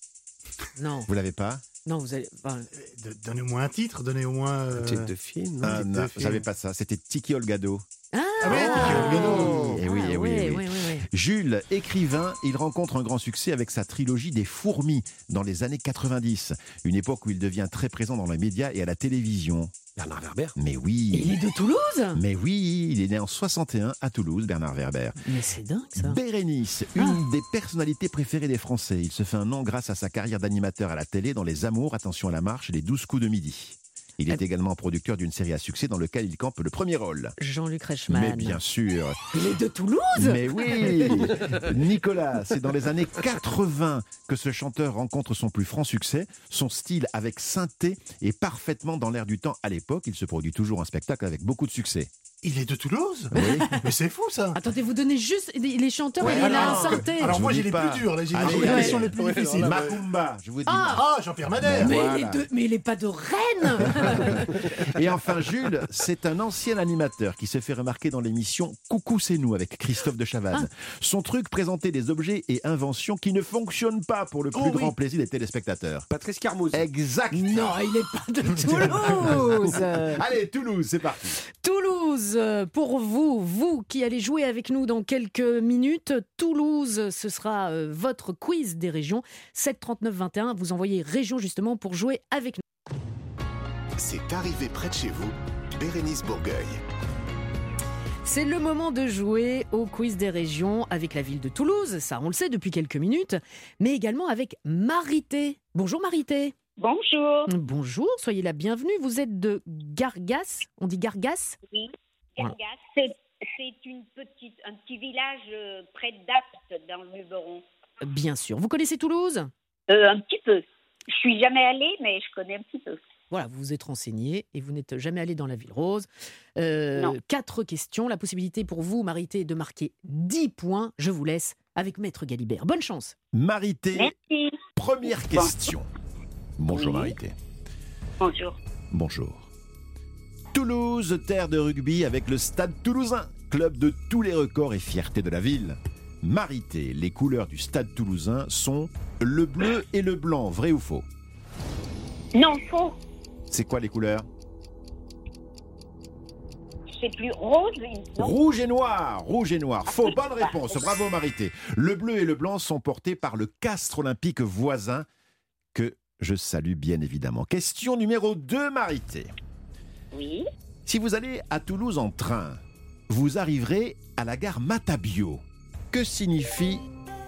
S2: Non,
S3: Vous l'avez pas?
S2: non, vous allez. enfin,
S4: De- Donnez-moi un titre, donnez au moins. euh,
S5: Un titre de film.
S3: Ah,
S4: titre
S3: non,
S4: de
S3: vous
S4: film.
S3: n'avez pas ça. C'était Tiki Olgado.
S2: Ah,
S4: Ah oui, Tiki Olgado.
S3: Eh oui,
S2: ah,
S3: eh oui,
S2: ouais,
S3: eh oui.
S2: ouais, ouais, ouais.
S3: Jules, écrivain, il rencontre un grand succès avec sa trilogie des fourmis dans les années quatre-vingt-dix, une époque où il devient très présent dans les médias et à la télévision.
S5: Bernard Werber.
S3: Mais
S2: Et il
S3: oui,
S2: est de Toulouse.
S3: mais oui, il est né en soixante et un à Toulouse, Bernard Werber.
S2: Mais c'est dingue ça.
S3: Bérénice, une des personnalités préférées des Français. Il se fait un nom grâce à sa carrière d'animateur à la télé dans Les Amours, Attention à la marche et Les douze coups de midi. Il est également producteur d'une série à succès dans laquelle il campe le premier rôle.
S2: Jean-Luc Reichmann.
S3: Mais bien sûr.
S2: Il est de Toulouse.
S3: Mais oui Nicolas, c'est dans les années quatre-vingts que ce chanteur rencontre son plus franc succès. Son style avec synthé est parfaitement dans l'air du temps à l'époque. Il se produit toujours un spectacle avec beaucoup de succès.
S4: Il est de Toulouse
S3: Oui.
S4: Mais c'est fou ça.
S2: Attendez, vous donnez juste les les chanteurs
S4: Ouais,
S2: et il a un
S4: alors,
S2: synthé.
S4: Alors
S3: Je
S4: moi
S3: vous
S4: j'ai
S3: dis
S4: les
S3: pas.
S4: plus durs, là, j'ai
S3: Allez,
S4: les
S3: allez.
S4: questions les plus
S5: Ouais,
S4: difficiles.
S5: alors
S3: Macumba, je vous dis.
S2: Ah,
S4: Ah, Jean-Pierre Madère.
S2: mais,
S3: Voilà.
S2: il est de- mais il est pas de Rennes.
S3: Et enfin, Jules, c'est un ancien animateur qui s'est fait remarquer dans l'émission Coucou c'est nous avec Christophe de Chavannes. Son truc, présenter des objets et inventions qui ne fonctionnent pas pour le plus
S4: Oh oui.
S3: grand plaisir des téléspectateurs.
S5: Patrice Carmouze.
S3: Exact.
S2: Non, il est pas de Toulouse.
S3: Allez, Toulouse, c'est parti.
S2: Toulouse, pour vous, vous qui allez jouer avec nous dans quelques minutes, Toulouse, ce sera euh, votre quiz des régions. sept trente-neuf vingt et un, vous envoyez région justement pour jouer avec nous.
S1: C'est arrivé près de chez vous, Bérénice Bourgueil.
S2: C'est le moment de jouer au quiz des régions avec la ville de Toulouse, ça on le sait depuis quelques minutes, mais également avec Marité. Bonjour Marité.
S9: Bonjour.
S2: Bonjour, soyez la bienvenue. Vous êtes de Gargas, on dit Gargas?
S9: Oui,
S2: Voilà.
S9: Gargas, c'est c'est une petite, un petit village euh, près d'Apt, dans le Luberon.
S2: Bien sûr. Vous connaissez Toulouse?
S9: Euh, un petit peu. Je suis jamais allée, mais je connais un petit peu.
S2: Voilà, vous vous êtes renseigné et vous n'êtes jamais allé dans la ville rose. Euh,
S9: Non.
S2: quatre questions. La possibilité pour vous, Marité, est de marquer dix points. Je vous laisse avec Maître Galibert. Bonne chance.
S3: Marité,
S9: Merci.
S3: première question. Bonjour
S9: Oui.
S3: Marité.
S9: Bonjour.
S3: Bonjour. Toulouse, terre de rugby avec le Stade Toulousain, club de tous les records et fierté de la ville. Marité, les couleurs du Stade Toulousain sont le bleu et le blanc, vrai ou faux?
S9: Non, faux.
S3: C'est quoi les couleurs?
S9: C'est plus rose, il me semble.
S3: Rouge et noir, rouge et noir. Faux, bonne réponse, bravo Marité. Le bleu et le blanc sont portés par le Castre olympique voisin, que je salue bien évidemment. Question numéro deux, Marité.
S9: Oui.
S3: Si vous allez à Toulouse en train, vous arriverez à la gare Matabio. Que signifie...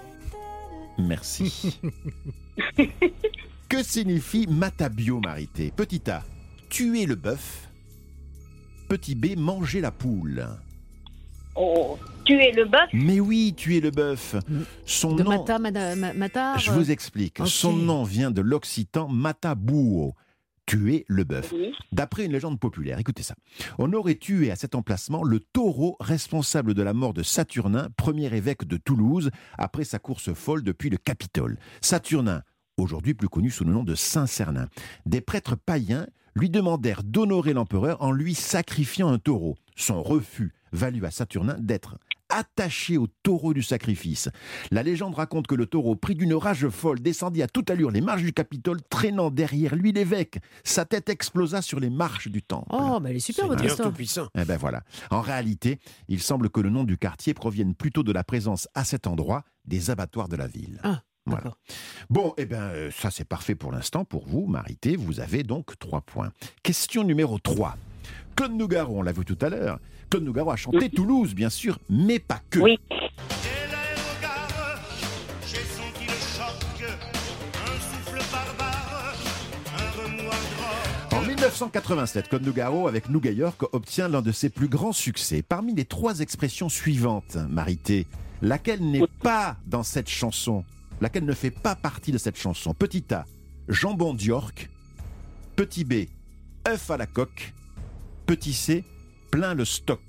S3: Merci. Que signifie Matabio, Marité? Petit A, tuer le bœuf. Petit B, manger la poule.
S9: Oh, tuer le bœuf.
S3: Mais oui, tuer le bœuf. Son
S2: De
S3: nom...
S2: Mata, Mada- Ma- Matar.
S3: Je vous explique.
S2: Ok.
S3: Son nom vient de l'occitan matabouo. tuer le bœuf.
S9: Oui.
S3: D'après une légende populaire, écoutez ça, on aurait tué à cet emplacement le taureau responsable de la mort de Saturnin, premier évêque de Toulouse, après sa course folle depuis le Capitole. Saturnin, aujourd'hui plus connu sous le nom de Saint Cernin. Des prêtres païens lui demandèrent d'honorer l'empereur en lui sacrifiant un taureau. Son refus valut à Saturnin d'être attaché au taureau du sacrifice. La légende raconte que le taureau, pris d'une rage folle, descendit à toute allure les marches du Capitole, traînant derrière lui l'évêque. Sa tête explosa sur les marches du temple.
S2: Oh, mais elle est super votre
S5: Dieu
S2: histoire.
S5: tout-puissant.
S3: Eh ben voilà. En réalité, il semble que le nom du quartier provienne plutôt de la présence à cet endroit des abattoirs de la ville.
S2: Ah,
S3: Voilà.
S2: d'accord.
S3: Bon, eh bien, euh, ça c'est parfait pour l'instant pour vous, Marité. Vous avez donc trois points. Question numéro trois. Claude Nougaro, on l'a vu tout à l'heure. Claude Nougaro a chanté Toulouse, bien sûr, mais pas que.
S9: Oui.
S10: Dès l'aérogare, j'ai senti le choc, un souffle barbare, un remous à drogue.
S3: En dix-neuf cent quatre-vingt-sept, Claude Nougaro, avec Nouga York, obtient l'un de ses plus grands succès. Parmi les trois expressions suivantes, Marité, laquelle n'est pas dans cette chanson, laquelle ne fait pas partie de cette chanson. Petit A, jambon d'York. Petit B, œuf à la coque. Petit C, plein le stock.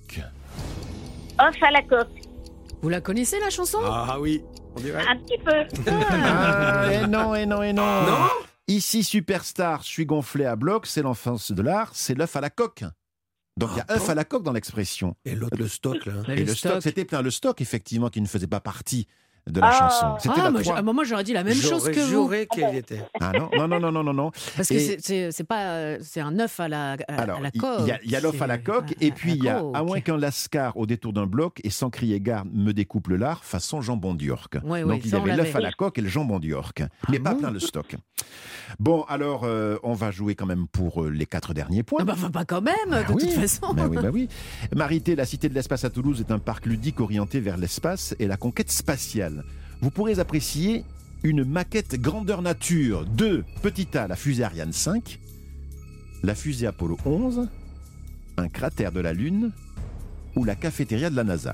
S9: Off à la coque.
S2: Vous la connaissez la chanson?
S5: Ah oui, on dirait.
S9: Un petit peu.
S3: Ah, et non, et non, et non.
S5: Non.
S3: Ici, Superstar, je suis gonflé à bloc, c'est l'enfance de l'art, c'est l'œuf à la coque. Donc il y a
S5: Ah
S3: œuf
S5: bon
S3: à la coque dans l'expression.
S5: Et l'autre, le stock, là.
S2: Bah,
S3: Et le stock,
S2: stock.
S3: c'était plein le stock, effectivement, qui ne faisait pas partie de la
S9: Ah.
S3: chanson. C'était
S2: Ah,
S3: la
S2: moi,
S3: trois.
S2: j'ai- moi, j'aurais dit la même chose
S5: J'aurais
S2: que vous.
S5: juré qu'elle y était.
S3: Ah non, non, non, non, non, non, non.
S2: Parce que
S3: Et-
S2: c'est- c'est c'est pas euh, c'est un œuf à la à,
S3: Alors,
S2: à la
S3: il
S2: coque.
S3: y a- il y a l'œuf à la
S2: C'est-
S3: coque,
S2: à-
S3: et
S2: à
S3: puis
S2: la
S3: il y a,
S2: coque.
S3: à moins qu'un lascar au détour d'un bloc, et sans crier gare, me découpe le lard, façon jambon d'York.
S2: Ouais,
S3: Donc
S2: ouais,
S3: il y
S2: ça, on
S3: avait
S2: l'avait.
S3: l'œuf à la coque et le jambon d'York, mais pas plein le stock. Bon, alors, euh, on va jouer quand même pour euh, les quatre derniers points.
S2: Ah bah, bah, pas quand même,
S3: Bah
S2: de
S3: oui.
S2: toute façon.
S3: Bah oui, bah oui. Marité, la Cité de l'Espace à Toulouse est un parc ludique orienté vers l'espace et la conquête spatiale. Vous pourrez apprécier une maquette grandeur nature de petit A, la fusée Ariane cinq, la fusée Apollo onze, un cratère de la Lune ou la cafétéria de la NASA.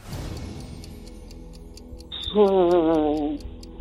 S9: Mmh.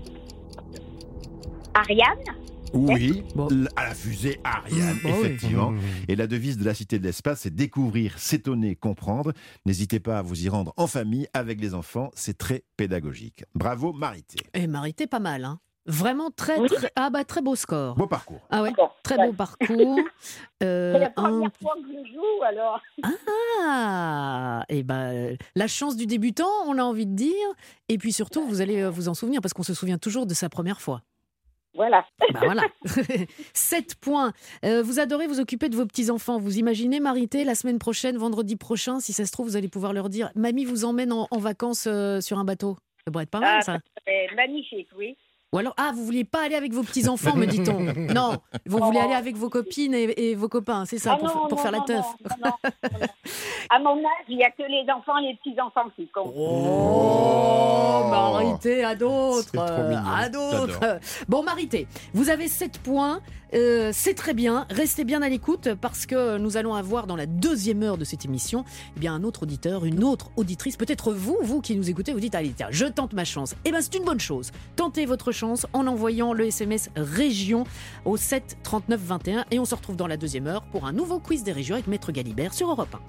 S9: Ariane.
S3: Oui,
S2: Bon.
S3: l- à la fusée Ariane,
S2: Bah oui.
S3: effectivement. Et la devise de la Cité de l'Espace, c'est découvrir, s'étonner, comprendre. N'hésitez pas à vous y rendre en famille, avec les enfants, c'est très pédagogique. Bravo Marité.
S2: Et Marité, pas mal, hein. Vraiment très,
S9: Oui.
S2: très, ah bah, très beau score.
S3: Beau parcours.
S2: Ah ouais,
S9: Bon,
S2: très
S9: ouais.
S2: beau parcours. Euh,
S9: C'est la
S2: un-
S9: première fois que je joue, alors.
S2: Ah, et ben la chance du débutant, on a envie de dire. Et puis surtout, vous allez euh, vous en souvenir parce qu'on se souvient toujours de sa première fois.
S9: Voilà.
S2: Bah voilà. sept points. Euh, vous adorez vous occuper de vos petits-enfants. Vous imaginez, Marité, la semaine prochaine, vendredi prochain, si ça se trouve, vous allez pouvoir leur dire « Mamie vous emmène en, en vacances euh, sur un bateau ». Ça pourrait être pas mal,
S9: Ah,
S2: ça.
S9: c'est magnifique, oui.
S2: Ou alors, ah, vous vouliez pas aller avec vos petits-enfants, me dit-on. Non, vous voulez aller avec vos copines et, et vos copains, c'est ça,
S9: Ah
S2: pour,
S9: non,
S2: pour
S9: non,
S2: faire la
S9: non,
S2: teuf.
S9: non, non, non, non. À mon âge, il n'y a que les enfants et les petits-enfants qui comptent.
S2: Oh, Marité, à d'autres,
S3: C'est trop mignon.
S2: à d'autres.
S3: J'adore.
S2: Bon, Marité, vous avez sept points. Euh, c'est très bien. Restez bien à l'écoute parce que nous allons avoir dans la deuxième heure de cette émission eh bien, un autre auditeur, une autre auditrice. Peut-être vous, vous qui nous écoutez, vous dites allez, tiens, je tente ma chance. Eh bien, c'est une bonne chose. Tentez votre chance en envoyant le S M S région au sept trente-neuf vingt et un et on se retrouve dans la deuxième heure pour un nouveau quiz des régions avec Maître Galibert sur Europe un.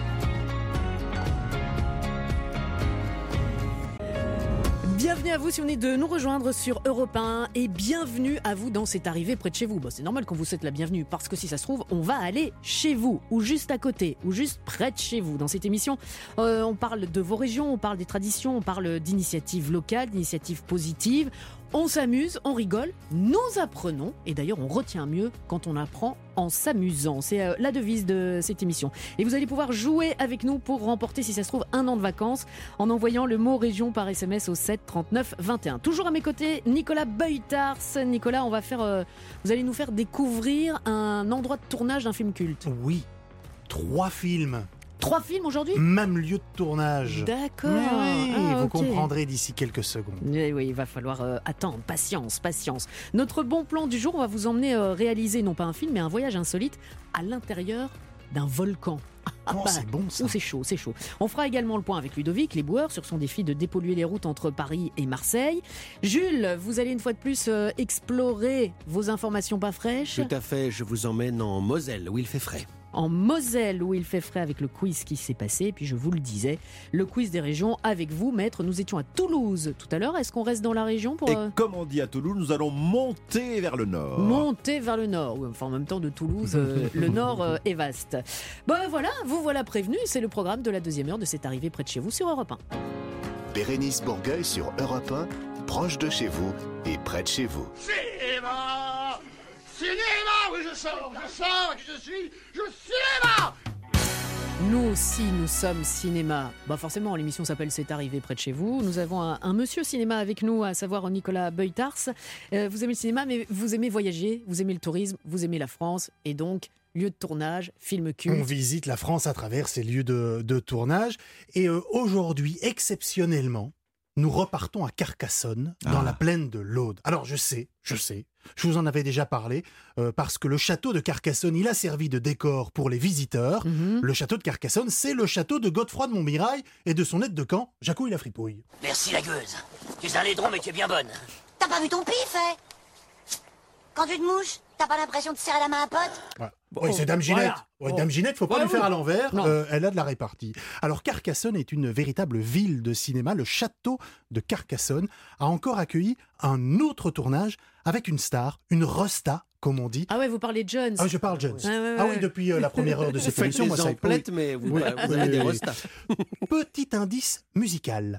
S2: Bienvenue à vous si vous venez de nous rejoindre sur Europe un et bienvenue à vous dans cette arrivée près de chez vous. Bon, c'est normal qu'on vous souhaite la bienvenue parce que si ça se trouve, on va aller chez vous ou juste à côté ou juste près de chez vous. Dans cette émission, euh, on parle de vos régions, on parle des traditions, on parle d'initiatives locales, d'initiatives positives. On s'amuse, on rigole, nous apprenons et d'ailleurs on retient mieux quand on apprend en s'amusant. C'est euh, la devise de cette émission. Et vous allez pouvoir jouer avec nous pour remporter, si ça se trouve, un an de vacances en envoyant le mot région par S M S au sept trente-neuf vingt et un. Toujours à mes côtés, Nicolas Beutars. Nicolas, on va faire, euh, vous allez nous faire découvrir un endroit de tournage d'un film culte.
S4: Oui, trois films,
S2: Trois films aujourd'hui ?
S4: même lieu de tournage.
S2: D'accord.
S4: Mais oui,
S2: Ah,
S4: vous
S2: ok.
S4: comprendrez d'ici quelques secondes.
S2: Oui, oui, il va falloir euh, attendre, patience, patience. Notre bon plan du jour, on va vous emmener euh, réaliser non pas un film, mais un voyage insolite à l'intérieur d'un volcan. Ah
S4: Oh,
S2: bah,
S4: c'est bon ça.
S2: oh, c'est chaud, c'est chaud. On fera également le point avec Ludovic, les boueurs, sur son défi de dépolluer les routes entre Paris et Marseille. Jules, vous allez une fois de plus euh, explorer vos informations pas fraîches.
S5: Tout à fait, je vous emmène en Moselle, où il fait frais.
S2: En Moselle, où il fait frais, avec le quiz qui s'est passé. Et puis je vous le disais, le quiz des régions avec vous, maître. Nous étions à Toulouse tout à l'heure. Est-ce qu'on reste dans la région pour
S3: Et
S2: euh,
S3: comme on dit à Toulouse, nous allons monter vers le nord.
S2: monter vers le nord? Oui, enfin, en même temps, de Toulouse, euh, le nord euh, est vaste. Bon, voilà, vous voilà prévenus. C'est le programme de la deuxième heure de cette arrivée près de chez vous sur Europe un.
S1: Bérénice Bourgueil sur Europe un, proche de chez vous et près de chez vous.
S10: Cinéma Cinéma Oui, je sors, je sors, je suis, je cinéma.
S2: Nous aussi, nous sommes cinéma. Bah forcément, l'émission s'appelle C'est arrivé près de chez vous. Nous avons un, un monsieur cinéma avec nous, à savoir Nicolas Beutars. Euh, vous aimez le cinéma, mais vous aimez voyager, vous aimez le tourisme, vous aimez la France, et donc lieu de tournage, film
S4: On
S2: culte.
S4: visite la France à travers ses lieux de, de tournage. Et euh, aujourd'hui, exceptionnellement, nous repartons à Carcassonne, dans
S3: Ah.
S4: la plaine de l'Aude. Alors je sais, je sais, je vous en avais déjà parlé, euh, parce que le château de Carcassonne, il a servi de décor pour les visiteurs.
S2: Mhm.
S4: Le château de Carcassonne, c'est le château de Godefroy de Montmirail et de son aide de camp, Jacouille la Fripouille.
S11: Merci la gueuse. Tu es un laidron mais tu es bien bonne.
S12: T'as pas vu ton pif, hein? Quand tu te mouches, t'as pas l'impression de serrer la main à un pote?
S4: Voilà.
S2: Bon,
S4: oui, c'est Dame Ginette.
S2: voilà.
S4: Ouais,
S2: Bon.
S4: Dame Ginette, faut pas
S2: Ouais,
S4: lui faire
S2: oui.
S4: à l'envers.
S2: Non.
S4: euh, elle a de la répartie. Alors Carcassonne est une véritable ville de cinéma. Le château de Carcassonne a encore accueilli un autre tournage avec une star, une resta, comme on dit.
S2: Ah ouais, vous parlez de Jones.
S4: Ah, je parle Jones.
S2: Ouais, ouais,
S4: Ah
S2: ouais.
S4: oui, depuis euh, la première heure de
S5: Vous
S4: cette
S5: faites
S4: émission,
S5: des
S4: moi, ça
S5: emplettes, mais vous,
S4: Oui,
S5: vous
S4: oui,
S5: avez des
S4: oui.
S5: restas.
S4: Petit indice musical.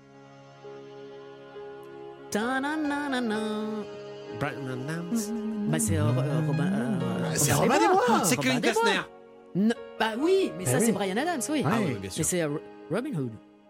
S2: Ta-na-na-na-na.
S5: Brian Adams.
S2: Bah c'est euh, euh, Robin. euh,
S4: C'est
S2: Robin
S4: Robin
S2: des Bois.
S4: des Bois.
S5: C'est
S2: Robin
S5: Kevin
S2: des Bois.
S5: Costner.
S2: Non, bah oui, mais
S4: Eh
S2: ça
S4: oui.
S2: c'est Brian Adams, oui.
S4: Ah
S5: Ah
S4: oui,
S5: oui, bien
S2: Mais
S5: sûr.
S2: c'est euh, Robin Hood.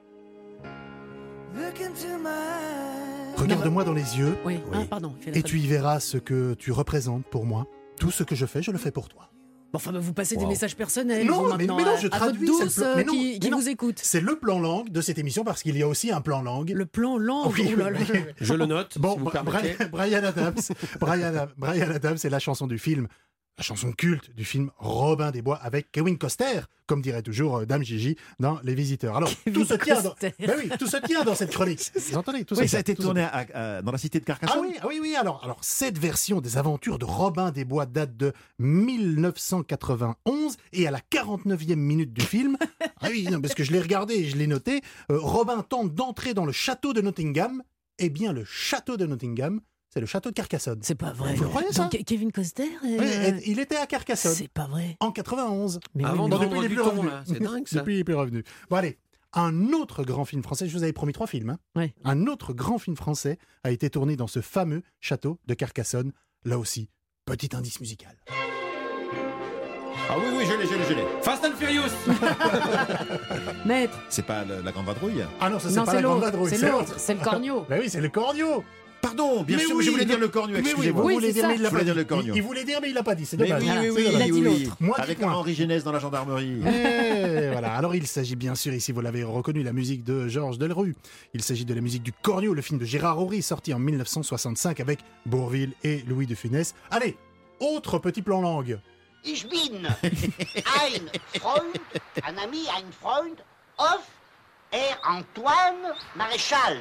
S4: Regarde-moi dans les yeux
S2: Oui,
S5: Oui.
S2: Ah, pardon. il fait la
S4: et tu y verras ce que tu représentes pour moi. Tout ce que je fais, je le fais pour toi.
S2: Bon, enfin, bah, vous passez des
S3: Wow.
S2: messages personnels.
S4: Non,
S2: vous,
S4: mais-
S2: maintenant,
S4: mais non,
S2: à-
S4: je
S2: à votre
S4: traduis, c'est le
S2: douce
S4: plan-
S2: euh,
S4: mais non,
S2: qui,
S4: mais
S2: qui
S4: non.
S2: vous écoute.
S4: C'est le plan langue de cette émission parce qu'il y a aussi un plan langue.
S2: Le plan langue.
S4: Oui,
S2: oh là là.
S4: oui, oui.
S5: Je le note,
S4: Bon,
S5: si vous
S4: Bra-
S5: permettez.
S4: Brian, Brian Adams, Brian, Brian Adams, c'est la chanson du film, la chanson culte du film Robin des Bois avec Kevin Costner, comme dirait toujours euh, Dame Gigi dans Les Visiteurs. Alors,
S2: Kevin
S4: tout se, tient dans,
S2: Costner.
S4: ben oui, tout se tient dans cette chronique. Vous entendez tout
S3: Oui,
S4: se
S3: ça a
S4: tient,
S3: été
S4: tout se
S3: tourné à- à- dans la cité de
S4: Ah
S3: Carcassonne.
S4: oui, ah oui, oui. Alors, alors, cette version des aventures de Robin des Bois date de mille neuf cent quatre-vingt-onze et à la quarante-neuvième minute du film, ah oui, non, parce que je l'ai regardé et je l'ai noté, euh, Robin tente d'entrer dans le château de Nottingham. Eh bien, le château de Nottingham, c'est le château de Carcassonne.
S2: C'est pas vrai.
S4: Vous le croyez, ça?
S2: Donc, Ke- Kevin Costner euh,
S4: Oui, et- il était à Carcassonne
S2: c'est pas vrai.
S4: en quatre-vingt-onze.
S2: Mais
S5: Avant
S2: oui,
S5: de
S2: mais-
S4: Bon,
S5: vendre
S4: depuis, il est
S5: du
S4: plus
S5: thon,
S4: revenu.
S5: là. C'est dingue, ça.
S4: Depuis, il est plus revenu. Bon, allez. Un autre grand film français, je vous avais promis trois films, hein.
S2: Ouais.
S4: Un autre grand film français a été tourné dans ce fameux château de Carcassonne. Là aussi, petit indice musical.
S3: Ah oui, oui, je l'ai, je l'ai, je l'ai.
S5: Fast and Furious.
S2: Maître.
S3: C'est pas la, la grande vadrouille.
S4: Ah non, ça c'est
S2: Non,
S4: pas
S2: c'est
S4: la grande
S2: l'autre.
S4: vadrouille.
S2: C'est l'autre. C'est le corneau.
S4: Ben oui, c'est le corneau.
S3: Pardon, bien
S4: Mais
S3: sûr,
S4: oui,
S3: je voulais dire
S4: le-
S3: le corneau,
S4: Mais oui,
S3: excusez-moi.
S4: vous
S2: Oui,
S4: voulez
S2: c'est
S4: dire,
S2: ça.
S4: mais il l'a
S3: Je
S4: pas
S3: voulais
S4: dit.
S3: dire le corneau.
S4: Il, il voulait dire, mais il l'a pas dit. C'est
S3: Mais
S4: dommage.
S3: oui, oui,
S4: C'est
S3: oui,
S2: Il a
S4: dommage.
S2: dit
S3: oui,
S2: l'autre.
S3: oui.
S4: Moi,
S3: Avec
S4: dites-moi.
S3: Henri Genès dans la gendarmerie.
S4: Eh, voilà. Alors il s'agit bien sûr, ici vous l'avez reconnu, la musique de Georges Delerue. Il s'agit de la musique du Corneau, le film de Gérard Horry, sorti en mille neuf cent soixante-cinq avec Bourvil et Louis de Funès. Allez, autre petit plan langue.
S11: Ich bin ein Freund, un ami, ein Freund, of Herr Antoine Maréchal.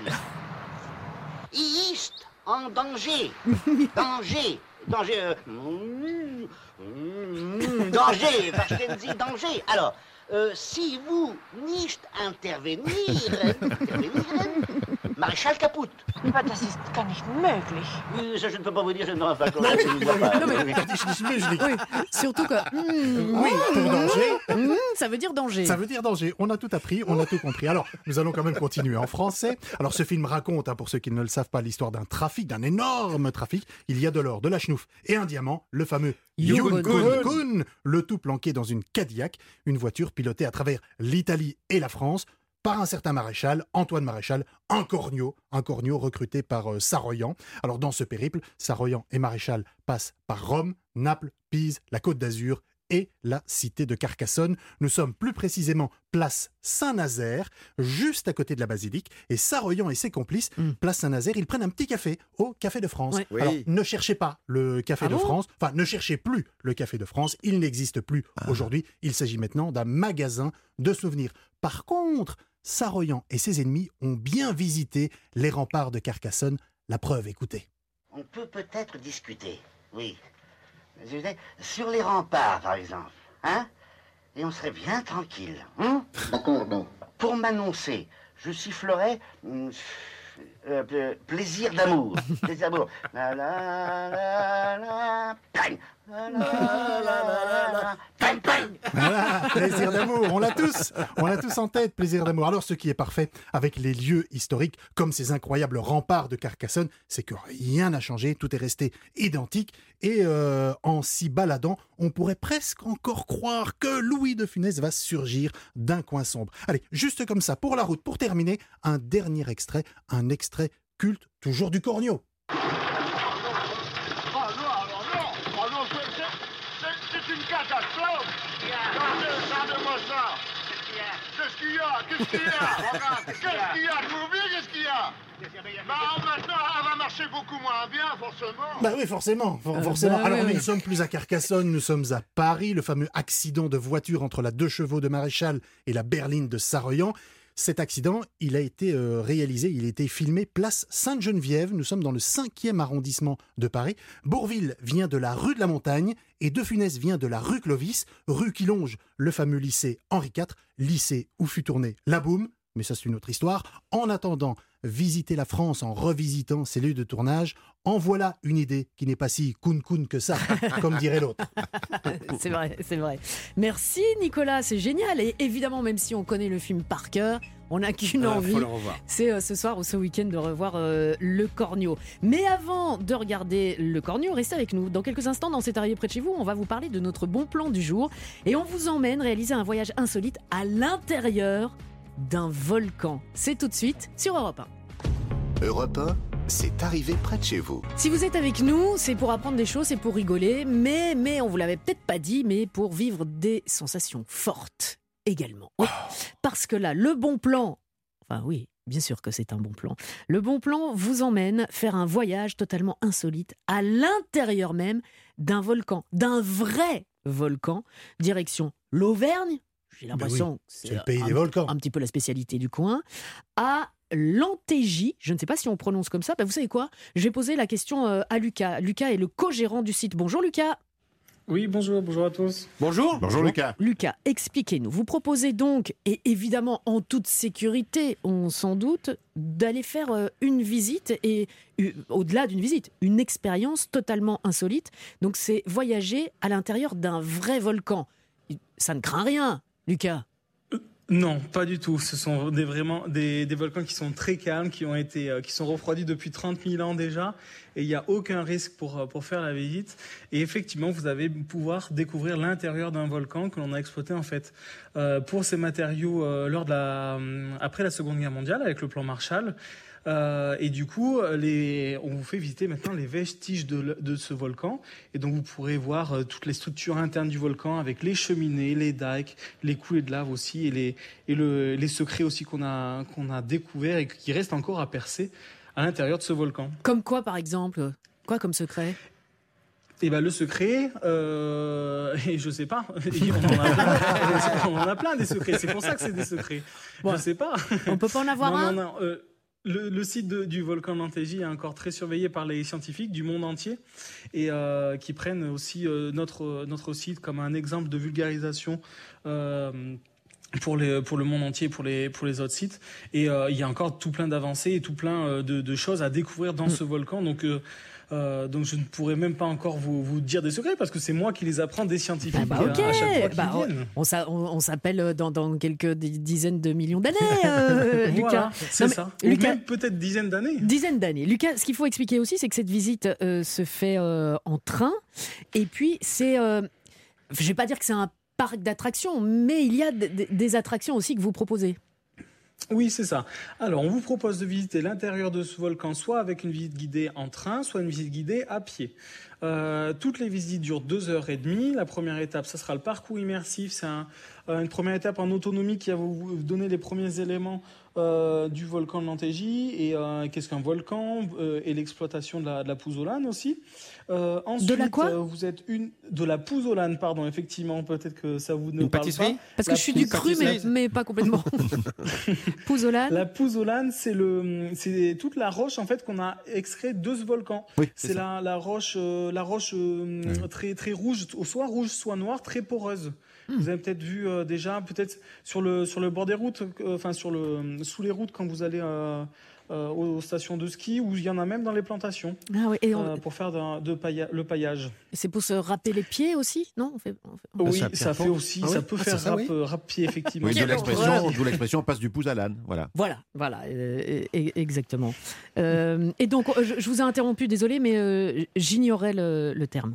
S11: Il ist en danger. Danger. Danger. euh, mm, mm, danger. Verstehen Sie, danger. Alors, euh, si vous nicht intervenieren, intervenieren, Maréchal Caput.
S7: Aber das ist gar nicht möglich.
S11: Oui, ça je ne peux pas vous dire, je ne me rends pas compte.
S4: Non, mais- je l'ai-
S2: Oui, surtout que. hmm,
S4: Oui, pour danger.
S2: hmm, ça veut dire danger.
S4: Ça veut dire danger. On a tout appris, on a tout compris. Alors, nous allons quand même continuer en français. Alors, ce film raconte, hein, pour ceux qui ne le savent pas, l'histoire d'un trafic, d'un énorme trafic. Il y a de l'or, de la schnouf et un diamant, le fameux
S2: Yukon.
S4: Yukon, le tout planqué dans une Cadillac, une voiture pilotée à travers l'Italie et la France par un certain maréchal, Antoine Maréchal, un corneau, un corneau recruté par euh, Saroyan. Alors, dans ce périple, Saroyan et Maréchal passent par Rome, Naples, Pise, la Côte d'Azur et la cité de Carcassonne. Nous sommes plus précisément place Saint-Nazaire, juste à côté de la basilique. Et Saroyan et ses complices, mm. place Saint-Nazaire, ils prennent un petit café au Café de France.
S2: Ouais.
S4: Alors,
S3: Oui.
S4: ne cherchez pas le Café
S2: Ah
S4: de
S2: bon
S4: France. Enfin, ne cherchez plus le Café de France. Il n'existe plus
S3: Ah.
S4: aujourd'hui. Il s'agit maintenant d'un magasin de souvenirs. Par contre, Saroyan et ses ennemis ont bien visité les remparts de Carcassonne. La preuve, écoutez.
S11: On peut peut-être discuter, oui. Je veux dire, sur les remparts, par exemple, hein? Et on serait bien tranquille, hein? D'accord, non. Pour m'annoncer, je sifflerais hum, euh, euh, plaisir d'amour. Plaisir d'amour. La la la la, bang. La la la la la, bang, bang.
S4: Voilà, plaisir d'amour, on l'a tous, on l'a tous en tête, plaisir d'amour. Alors ce qui est parfait avec les lieux historiques, comme ces incroyables remparts de Carcassonne, c'est que rien n'a changé, tout est resté identique. Et euh, en s'y baladant, on pourrait presque encore croire que Louis de Funès va surgir d'un coin sombre. Allez, juste comme ça, pour la route, pour terminer, un dernier extrait, un extrait culte, toujours du Cornio.
S10: C'est une catastrophe. Regardez-moi ça. Qu'est-ce qu'il y a? Qu'est-ce qu'il y a? Qu'est-ce qu'il y a? Vous oubliez qu'est-ce qu'il y a? Bah maintenant, elle va marcher beaucoup moins bien, forcément.
S4: Bah oui, forcément, for- forcément.
S2: bah,
S4: Alors,
S2: oui,
S4: nous
S2: oui.
S4: ne sommes plus à Carcassonne, nous sommes à Paris. Le fameux accident de voiture entre la Deux Chevaux de Maréchal et la berline de Saroyan. Cet accident, il a été euh, réalisé, il a été filmé place Sainte-Geneviève. Nous sommes dans le cinquième arrondissement de Paris. Bourvil vient de la rue de la Montagne et De Funès vient de la rue Clovis, rue qui longe le fameux lycée Henri quatre, lycée où fut tourné La Boum. Mais ça, c'est une autre histoire. En attendant, visiter la France en revisitant ses lieux de tournage, en voilà une idée qui n'est pas si coun-coun que ça, comme dirait l'autre.
S2: C'est vrai, c'est vrai. Merci Nicolas, c'est génial. Et évidemment, même si on connaît le film par cœur, on n'a qu'une
S5: Ah,
S2: envie.
S5: faut le revoir.
S2: C'est euh, ce soir ou ce week-end de revoir euh, le Cornio. Mais avant de regarder le Cornio, restez avec nous. Dans quelques instants, dans C'est arrivé près de chez vous, on va vous parler de notre bon plan du jour. Et on vous emmène réaliser un voyage insolite à l'intérieur d'un volcan. C'est tout de suite sur Europe un.
S1: Europe un, c'est arrivé près de chez vous.
S2: Si vous êtes avec nous, c'est pour apprendre des choses, c'est pour rigoler, mais, mais on vous l'avait peut-être pas dit, mais pour vivre des sensations fortes également. Oui, parce que là, le bon plan, enfin oui, bien sûr que c'est un bon plan, le bon plan vous emmène faire un voyage totalement insolite à l'intérieur même d'un volcan, d'un vrai volcan, direction l'Auvergne. J'ai l'impression
S4: Ben oui,
S2: que
S4: c'est le pays
S2: un,
S4: des volcans.
S2: un petit peu la spécialité du coin, à l'Antégie. Je ne sais pas si on prononce comme ça. Ben vous savez quoi? Je vais poser la question euh, à Lucas. Lucas est le co-gérant du site. Bonjour Lucas.
S13: Oui, bonjour, bonjour à tous.
S5: Bonjour.
S3: Bonjour Lucas.
S2: Lucas, expliquez-nous. Vous proposez donc, et évidemment en toute sécurité, on s'en doute, d'aller faire euh, une visite et, euh, au-delà d'une visite, une expérience totalement insolite. Donc c'est voyager à l'intérieur d'un vrai volcan. Ça ne craint rien, Lucas.
S13: Non, pas du tout. Ce sont des, vraiment des, des volcans qui sont très calmes, qui ont été, euh, qui sont refroidis depuis trente mille ans déjà, et il n'y a aucun risque pour, euh, pour faire la visite. Et effectivement, vous allez pouvoir découvrir l'intérieur d'un volcan que l'on a exploité en fait euh, pour ces matériaux euh, lors de la, euh, après la Seconde Guerre mondiale avec le plan Marshall. Euh, et du coup, les, on vous fait visiter maintenant les vestiges de, de ce volcan. Et donc, vous pourrez voir euh, toutes les structures internes du volcan avec les cheminées, les dikes, les coulées de lave aussi et les, et le, les secrets aussi qu'on a, qu'on a découverts et qui restent encore à percer à l'intérieur de ce volcan.
S2: Comme quoi, par exemple? Quoi comme secret?
S13: Et ben le secret, euh, et je sais pas, on en, a plein, on en a plein des secrets. C'est pour ça que c'est des secrets.
S2: Bon,
S13: je sais pas.
S2: On peut pas en avoir
S13: non,
S2: un?
S13: Non, non. Euh, Le, le site de, du volcan d'Antégie est encore très surveillé par les scientifiques du monde entier et euh, qui prennent aussi euh, notre, notre site comme un exemple de vulgarisation euh, pour, les, pour le monde entier, pour les, pour les autres sites. Et euh, il y a encore tout plein d'avancées et tout plein de, de choses à découvrir dans mmh. ce volcan. Donc, euh, Euh, donc je ne pourrais même pas encore vous, vous dire des secrets parce que c'est moi qui les apprends des scientifiques
S2: bah, okay.
S13: à chaque fois qu'ils
S2: bah,
S13: viennent.
S2: On, on, on s'appelle dans, dans quelques dizaines de millions d'années, euh, Lucas.
S13: Voilà, c'est
S2: non,
S13: ça.
S2: Lucas,
S13: ou même peut-être dizaines d'années.
S2: Dizaines d'années. Lucas, ce qu'il faut expliquer aussi, c'est que cette visite euh, se fait euh, en train. Et puis, c'est... Euh, je ne vais pas dire que c'est un parc d'attractions, mais il y a d- d- des attractions aussi que vous proposez.
S13: Oui, c'est ça. Alors, on vous propose de visiter l'intérieur de ce volcan, soit avec une visite guidée en train, soit une visite guidée à pied. Euh, toutes les visites durent deux heures et demie. La première étape, ça sera le parcours immersif. C'est un, une première étape en autonomie qui va vous donner les premiers éléments euh, du volcan de l'Antégie et euh, qu'est-ce qu'un volcan euh, et l'exploitation de la, de la pouzzolane aussi. Euh, ensuite,
S2: de la quoi
S13: euh, vous êtes une de la pouzzolane, pardon. Effectivement, peut-être que ça vous ne
S5: une
S13: parle
S5: pâtisserie
S13: pas.
S2: Parce que
S13: La
S2: je suis du cru, mais, mais pas complètement. Pouzzolane.
S13: La pouzzolane, c'est le, c'est toute la roche en fait qu'on a extrait de ce volcan.
S3: Oui,
S13: c'est
S3: c'est
S13: la, la roche, euh, la roche euh,
S3: Oui.
S13: très très rouge, soit rouge, soit noire, très poreuse.
S2: Hmm.
S13: Vous avez peut-être vu euh, déjà, peut-être sur le sur le bord des routes, euh, enfin sur le sous les routes quand vous allez euh, euh, aux stations de ski, où il y en a même dans les plantations.
S2: Ah oui, et on-
S13: euh, pour faire de, de pailla- le paillage.
S2: c'est pour se râper les pieds aussi, non on fait, on fait- on-
S13: Oui,
S3: ça
S13: ça,
S3: fait
S13: fait aussi,
S3: Ah oui.
S13: ça peut
S3: Ah,
S13: faire
S3: c'est ça,
S13: rap,
S3: oui.
S13: euh, rap-pied effectivement.
S3: Oui, d'où
S2: Quelle
S3: l'expression,
S2: horreur.
S3: d'où l'expression on passe du pouce à l'âne. Voilà.
S2: Voilà, voilà, euh, e- exactement. Euh, et donc, euh, je, je vous ai interrompu, désolé, mais euh, j'ignorais le, le terme.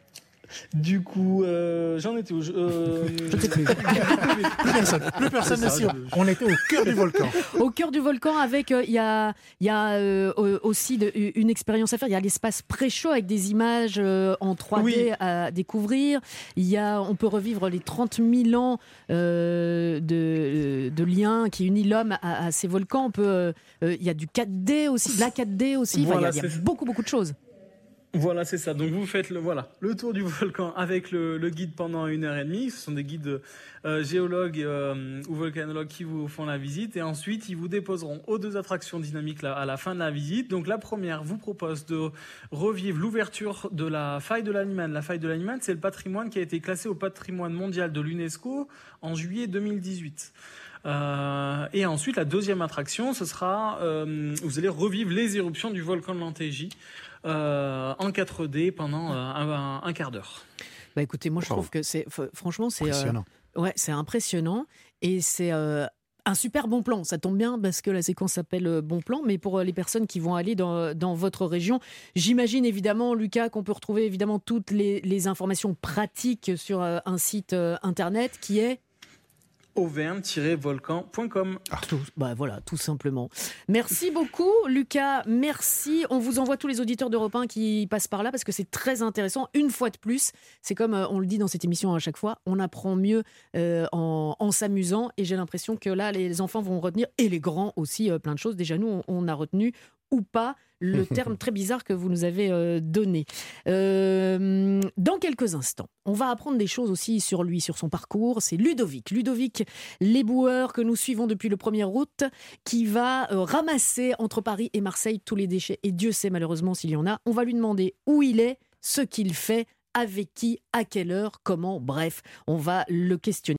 S13: Du coup, euh, j'en étais où je, euh,
S2: Je ne sais plus.
S4: Plus personne, plus personne
S13: C'est
S4: ne
S13: ça,
S4: s'y-
S13: je-
S4: On était au cœur du volcan.
S2: Au cœur du volcan, avec euh, il y a, il y a euh, euh, aussi de- une expérience à faire. Il y a l'espace pré-chaud avec des images euh, en trois D
S13: Oui.
S2: à découvrir. Il y a, on peut revivre les trente mille ans euh, de, de liens qui unit l'homme à, à ces volcans. On peut, euh, euh, il y a du quatre D aussi, de la quatre D aussi. Enfin,
S13: Voilà,
S2: il y a, il y a
S13: c'est-
S2: beaucoup beaucoup de choses.
S13: Voilà, c'est ça. Donc vous faites le voilà le tour du volcan avec le, le guide pendant une heure et demie. Ce sont des guides euh, géologues euh, ou volcanologues qui vous font la visite et ensuite ils vous déposeront aux deux attractions dynamiques là, à la fin de la visite. Donc la première vous propose de revivre l'ouverture de la faille de l'Animane. La faille de l'Animane, c'est le patrimoine qui a été classé au patrimoine mondial de l'UNESCO en juillet deux mille dix-huit. Euh, et ensuite, la deuxième attraction, ce sera, euh, vous allez revivre les éruptions du volcan de l'Antégie euh, en quatre D pendant euh, un, un, un quart d'heure.
S2: Bah écoutez, moi je
S4: Wow.
S2: trouve que c'est f- franchement c'est euh,
S4: Impressionnant.
S2: ouais, c'est impressionnant et c'est euh, un super bon plan. Ça tombe bien parce que la séquence s'appelle euh, Bon Plan, mais pour euh, les personnes qui vont aller dans, dans votre région, j'imagine évidemment, Lucas, qu'on peut retrouver évidemment toutes les, les informations pratiques sur euh, un site euh, internet qui est
S13: auvergne tiret volcan point com.
S2: Tout, bah voilà, tout simplement. Merci beaucoup, Lucas. Merci. On vous envoie tous les auditeurs d'Europe un qui passent par là parce que c'est très intéressant. Une fois de plus, c'est comme euh, on le dit dans cette émission à chaque fois, on apprend mieux euh, en, en s'amusant. Et j'ai l'impression que là, les enfants vont retenir, et les grands aussi, euh, plein de choses. Déjà, nous, on, on a retenu ou pas le terme très bizarre que vous nous avez euh, donné. Euh, dans quelques instants, on va apprendre des choses aussi sur lui, sur son parcours. C'est Ludovic, Ludovic l'éboueur que nous suivons depuis le premier août, qui va euh, ramasser entre Paris et Marseille tous les déchets. Et Dieu sait malheureusement s'il y en a. On va lui demander où il est, ce qu'il fait, avec qui, à quelle heure, comment. Bref, on va le questionner.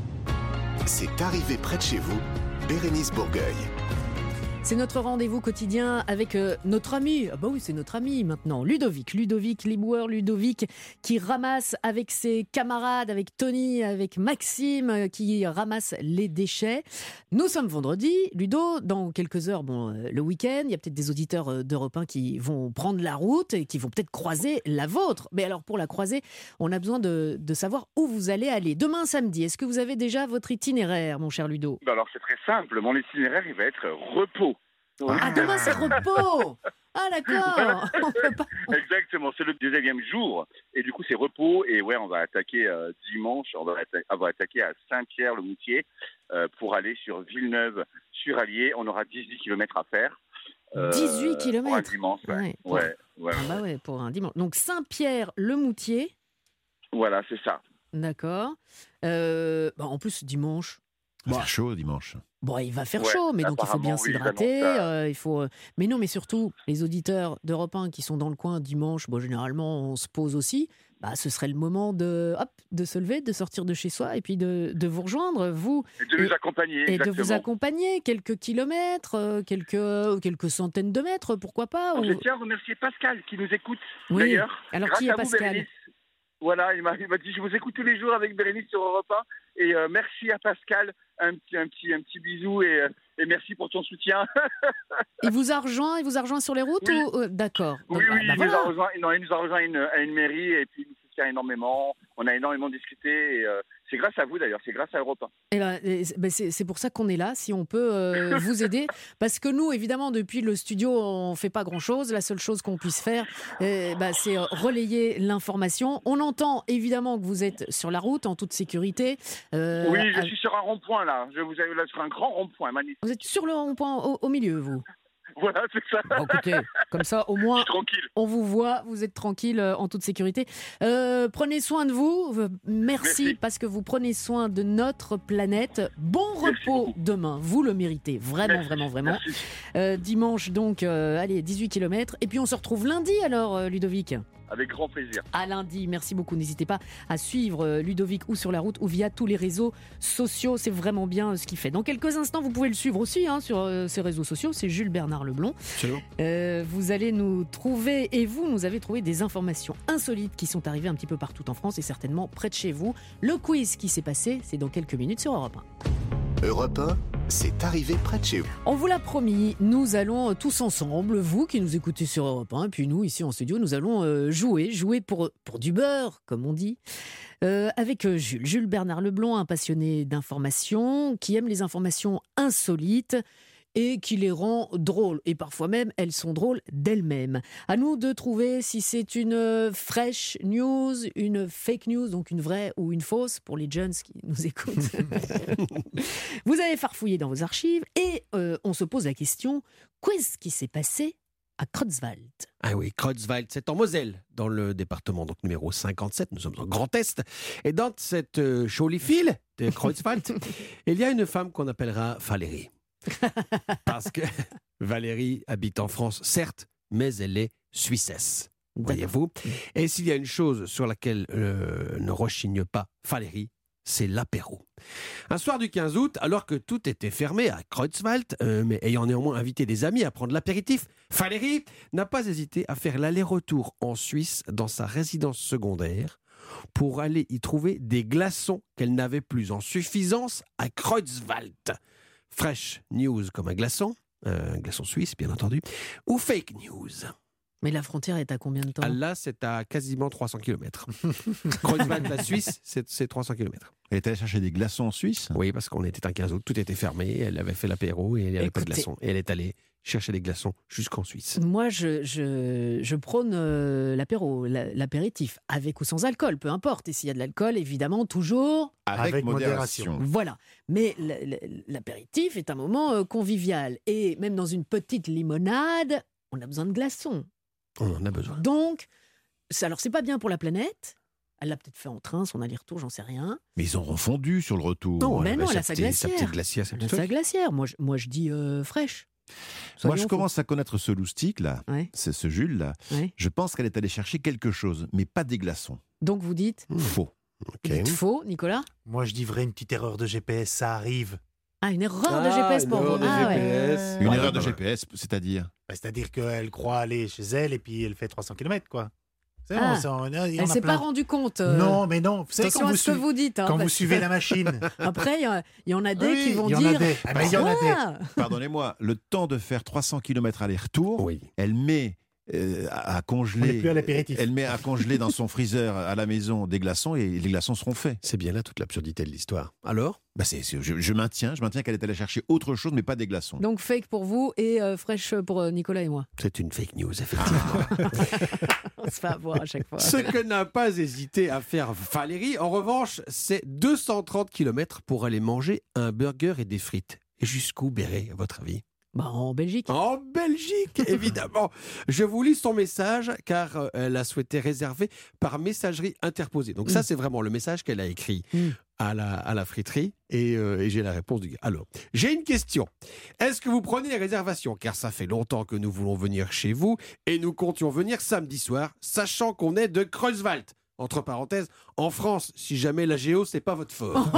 S1: C'est arrivé près de chez vous, Bérénice Bourgueil.
S2: C'est notre rendez-vous quotidien avec euh, notre ami, ah bah oui c'est notre ami maintenant, Ludovic, Ludovic l'éboueur, Ludovic qui ramasse avec ses camarades, avec Tony, avec Maxime, euh, qui ramasse les déchets. Nous sommes vendredi, Ludo, dans quelques heures, bon, euh, le week-end, il y a peut-être des auditeurs euh, d'Europe un qui vont prendre la route et qui vont peut-être croiser la vôtre. Mais alors pour la croiser, on a besoin de, de savoir où vous allez aller. Demain samedi, est-ce que vous avez déjà votre itinéraire, mon cher Ludo ?
S14: Ben alors c'est très simple, mon itinéraire il va être repos.
S2: Ah, demain c'est repos. Ah d'accord. On peut pas-
S14: Exactement, c'est le deuxième jour et du coup c'est repos et ouais on va attaquer euh, dimanche, on va, atta- on va attaquer à Saint-Pierre-le-Moutier euh, pour aller sur Villeneuve-sur-Allier. On aura dix-huit kilomètres à faire. euh,
S2: dix-huit kilomètres.
S14: Pour un dimanche, ouais.
S2: Ouais, pour-
S14: Ouais, ouais,
S2: Ah bah ouais, pour un dimanche. Donc Saint-Pierre-le-Moutier,
S14: voilà, c'est ça.
S2: d'accord. Euh, bah, en plus, dimanche,
S3: Il va faire chaud dimanche.
S2: bon, il va faire
S14: Ouais,
S2: chaud, mais donc il faut bien
S14: apparemment, oui, ils
S2: s'hydrater.
S14: annoncent ça.
S2: euh, il faut... euh, Mais non, mais surtout, les auditeurs d'Europe un qui sont dans le coin dimanche, bon, généralement, on se pose aussi. Bah, ce serait le moment de, hop, de se lever, de sortir de chez soi et puis de, de vous rejoindre, vous.
S14: Et de nous accompagner,
S2: Et de vous
S14: exactement.
S2: accompagner quelques kilomètres, euh, quelques, quelques centaines de mètres, pourquoi pas.
S14: Alors,
S2: ou-
S14: Je tiens à remercier Pascal qui nous écoute
S2: Oui.
S14: d'ailleurs.
S2: Alors,
S14: Grâce
S2: qui est
S14: à vous,
S2: Pascal ?
S14: Bérénice. Voilà, il m'a, il m'a dit je vous écoute tous les jours avec Bérénice sur Europe un et euh, merci à Pascal, un petit, un petit, un petit bisou et, euh, et merci pour ton soutien.
S2: Il vous a rejoint, il vous a rejoint sur les routes
S14: Oui.
S2: ou... euh, D'accord.
S14: Oui,
S2: Donc,
S14: oui,
S2: bah,
S14: il,
S2: voilà.
S14: nous a rejoint, non, il nous a rejoint à une, à une mairie et puis il nous fait retient énormément. On a énormément discuté. Et, euh, c'est grâce à vous d'ailleurs, c'est grâce à Europe un.
S2: Eh ben, et c'est- ben, c'est c'est pour ça qu'on est là, si on peut euh, vous aider. Parce que nous, évidemment, depuis le studio, on ne fait pas grand-chose. La seule chose qu'on puisse faire, eh ben, c'est relayer l'information. On entend évidemment que vous êtes sur la route, en toute sécurité. Euh,
S14: oui, je
S2: à-
S14: suis sur un rond-point là. Je vous ai là sur un grand rond-point, magnifique.
S2: Vous êtes sur le rond-point au, au milieu, vous.
S14: Voilà, c'est ça.
S2: Bon, écoutez, comme ça, au moins,
S14: tranquille.
S2: on vous voit, vous êtes tranquille euh, en toute sécurité. Euh, prenez soin de vous. Euh, Merci,
S14: Merci.
S2: parce que vous prenez soin de notre planète. Bon repos demain, vous le méritez, vraiment,
S14: Merci.
S2: vraiment, vraiment.
S14: Merci.
S2: Euh, dimanche, donc, euh, allez, dix-huit kilomètres. Et puis on se retrouve lundi alors, euh, Ludovic.
S14: Avec grand plaisir.
S2: À lundi, merci beaucoup. N'hésitez pas à suivre euh, Ludovic ou sur la route ou via tous les réseaux sociaux. C'est vraiment bien euh, ce qu'il fait. Dans quelques instants, vous pouvez le suivre aussi hein, sur euh, ses réseaux sociaux. C'est Jules Bernard Leblond.
S5: Absolument.
S2: Euh, vous allez nous trouver, et vous nous avez trouvé des informations insolites qui sont arrivées un petit peu partout en France et certainement près de chez vous. Le quiz qui s'est passé, c'est dans quelques minutes sur Europe un.
S1: Europe un, c'est arrivé près de chez vous.
S2: On vous l'a promis, nous allons euh, tous ensemble, vous qui nous écoutez sur Europe un, puis nous ici en studio, nous allons euh, jouer, jouer pour, pour du beurre, comme on dit, euh, avec euh, Jules. Jules Bernard Leblond, un passionné d'informations, qui aime les informations insolites et qui les rend drôles. Et parfois même, elles sont drôles d'elles-mêmes. À nous de trouver si c'est une euh, fresh news, une fake news, donc une vraie ou une fausse, pour les jeunes qui nous écoutent. Vous avez farfouillé dans vos archives et euh, on se pose la question, qu'est-ce qui s'est passé à Creutzwald?
S5: Ah oui, Creutzwald, c'est en Moselle, dans le département donc numéro cinquante-sept. Nous sommes en Grand Est. Et dans cette euh, jolie ville de Creutzwald, il y a une femme qu'on appellera Valérie. Parce que Valérie habite en France, certes, mais elle est suissesse. Voyez-vous. Et s'il y a une chose sur laquelle euh, ne rechigne pas Valérie, c'est l'apéro. Un soir du quinze août, alors que tout était fermé à Creutzwald, euh, mais ayant néanmoins invité des amis à prendre l'apéritif, Valérie n'a pas hésité à faire l'aller-retour en Suisse dans sa résidence secondaire pour aller y trouver des glaçons qu'elle n'avait plus en suffisance à Creutzwald. Fresh news comme un glaçon, euh, un glaçon suisse bien entendu, ou fake news.
S2: Mais la frontière est à combien de temps?
S5: Ah, là, c'est à quasiment trois cents kilomètres. Creutzwald, la Suisse, c'est, c'est trois cents kilomètres.
S3: Elle est allée chercher des glaçons en Suisse?
S5: Oui, parce qu'on était un quinze août, tout était fermé, elle avait fait l'apéro et il n'y avait pas de
S2: Écoutez.
S5: glaçons. Et elle est allée chercher des glaçons jusqu'en Suisse.
S2: Moi, je, je, je prône euh, l'apéro, la- l'apéritif, avec ou sans alcool, peu importe. Et s'il y a de l'alcool, évidemment, toujours...
S3: Avec,
S4: Avec
S3: modération.
S4: modération.
S2: Voilà. Mais l- l- l'apéritif est un moment euh, convivial. Et même dans une petite limonade, on a besoin de glaçons.
S5: On en a besoin.
S2: Donc, c'est- alors c'est pas bien pour la planète. Elle l'a peut-être fait en train, son aller-retour, j'en sais rien.
S3: Mais ils auront fondu sur le retour.
S2: Non, mais
S5: elle
S2: non,
S5: avait
S2: elle a
S5: sa
S2: sa
S5: petite- sa
S2: glacière.
S5: petite glacière, sa
S2: Elle a
S5: petite
S2: sa
S5: truc.
S2: glacière. Moi, je, moi, je dis euh, fraîche.
S3: Moi,
S2: Soyons
S3: je
S2: fous.
S3: commence à connaître ce loustic là,
S2: Ouais.
S3: c'est ce Jules là.
S2: Ouais.
S3: Je pense qu'elle est allée chercher quelque chose, mais pas des glaçons.
S2: Donc vous dites,
S3: Faux.
S2: vous dites faux, Nicolas?
S4: Moi, je dis vrai, une petite erreur de G P S, ça arrive.
S2: Ah, une erreur de
S5: Ah,
S2: G P S
S5: une
S2: pour vous.
S5: erreur de
S2: Ah,
S5: G P
S2: ouais.
S5: S.
S3: Une
S5: Ouais,
S3: erreur de
S5: ouais.
S3: G P S, c'est-à-dire?
S4: Bah, c'est-à-dire qu'elle croit aller chez elle et puis elle fait trois cents kilomètres, quoi. C'est
S2: Ah.
S4: bon, ça, on- il y en
S2: Elle
S4: a
S2: s'est
S4: plein.
S2: pas rendue compte. euh,
S4: Non, mais non. Vous savez,
S2: Attention
S4: quand
S2: à
S4: vous,
S2: ce que
S4: suivez-
S2: vous dites. hein,
S4: quand vous
S2: parce
S4: suivez
S2: que-
S4: la machine.
S2: Après, il y a- il y, en a des
S4: Oui,
S2: qui vont
S4: il y en a
S2: dire.
S4: des. Ah, ben, il y en a des.
S2: Ah,
S3: Pardonnez-moi, le temps de faire trois cents kilomètres aller-retour,
S5: Oui.
S3: elle met euh, à, à
S4: On est
S3: congeler.
S4: plus à l'apéritif.
S3: Elle met à congeler dans son freezer à la maison des glaçons et les glaçons seront faits.
S5: C'est bien là toute l'absurdité de l'histoire. Alors
S3: Bah c'est, c'est- je, je maintiens, je maintiens qu'elle est allée chercher autre chose, mais pas des glaçons.
S2: Donc fake pour vous et euh, fraîche pour euh, Nicolas et moi.
S5: C'est une fake news, effectivement.
S2: On se fait avoir à chaque fois.
S5: Ce que n'a pas hésité à faire Valérie, en revanche, c'est deux cent trente kilomètres pour aller manger un burger et des frites. Et jusqu'où, Béret, à votre avis?
S2: Bah, en Belgique.
S5: En Belgique, évidemment. Je vous lis son message car euh, elle a souhaité réserver par messagerie interposée. Donc ça,
S2: Mm.
S5: c'est vraiment le message qu'elle a écrit
S2: Mm.
S5: à, la, à la friterie et, euh, et j'ai la réponse du gars. Alors, j'ai une question. Est-ce que vous prenez les réservations? Car ça fait longtemps que nous voulons venir chez vous et nous comptions venir samedi soir, sachant qu'on est de Creutzwald. Entre parenthèses, en France, si jamais la géo, c'est pas votre fort.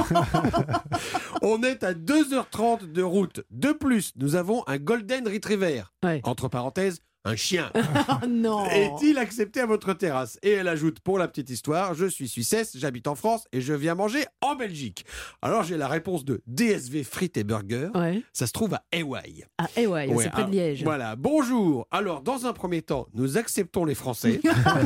S5: On est à deux heures trente de route. De plus, nous avons un Golden Retriever.
S2: Ouais.
S5: Entre parenthèses, un chien.
S2: Oh non.
S5: Est-il accepté à votre terrasse? Et elle ajoute, pour la petite histoire, je suis suissesse, j'habite en France et je viens manger en Belgique. Alors j'ai la réponse de D S V Frites et Burgers.
S2: Ouais.
S5: Ça se trouve à Hawaï.
S2: Ah, eh ouais,
S5: Ouais,
S2: c'est près de
S5: alors,
S2: Liège.
S5: Voilà, bonjour. Alors, dans un premier temps, nous acceptons les Français.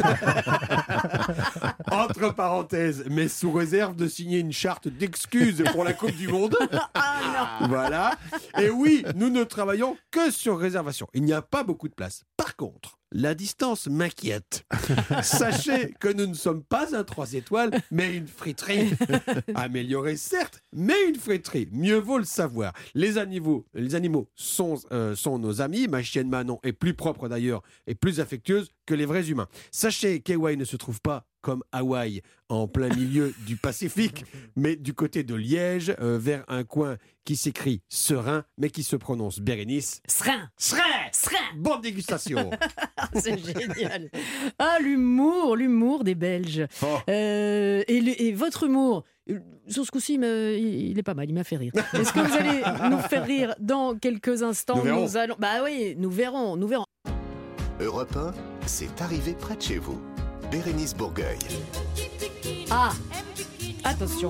S5: Entre parenthèses, mais sous réserve de signer une charte d'excuses pour la Coupe du Monde.
S2: Ah non.
S5: Voilà. Et oui, nous ne travaillons que sur réservation. Il n'y a pas beaucoup de place. Par contre, la distance m'inquiète. Sachez que nous ne sommes pas un trois étoiles, mais une friterie. Améliorée, certes, mais une friterie. Mieux vaut le savoir. Les animaux, les animaux sont, euh, sont nos amis. Ma chienne Manon est plus propre d'ailleurs et plus affectueuse que les vrais humains. Sachez qu'Hawaï ne se trouve pas comme Hawaï, en plein milieu du Pacifique, mais du côté de Liège, euh, vers un coin qui s'écrit Serein, mais qui se prononce Bérénice.
S2: Serein.
S5: Serein.
S2: Serein.
S5: Bonne dégustation.
S2: C'est génial. Ah, l'humour, l'humour des Belges.
S5: Oh.
S2: Euh, et, le- et votre humour, euh, sur ce coup-ci, il me- il il est pas mal, il m'a fait rire. Est-ce que vous allez nous faire rire dans quelques instants?
S1: Nous verrons.
S2: allons. Bah oui, nous verrons, nous verrons.
S1: Europe un, c'est arrivé près de chez vous. Bérénice Bourgueil.
S2: Ah, attention.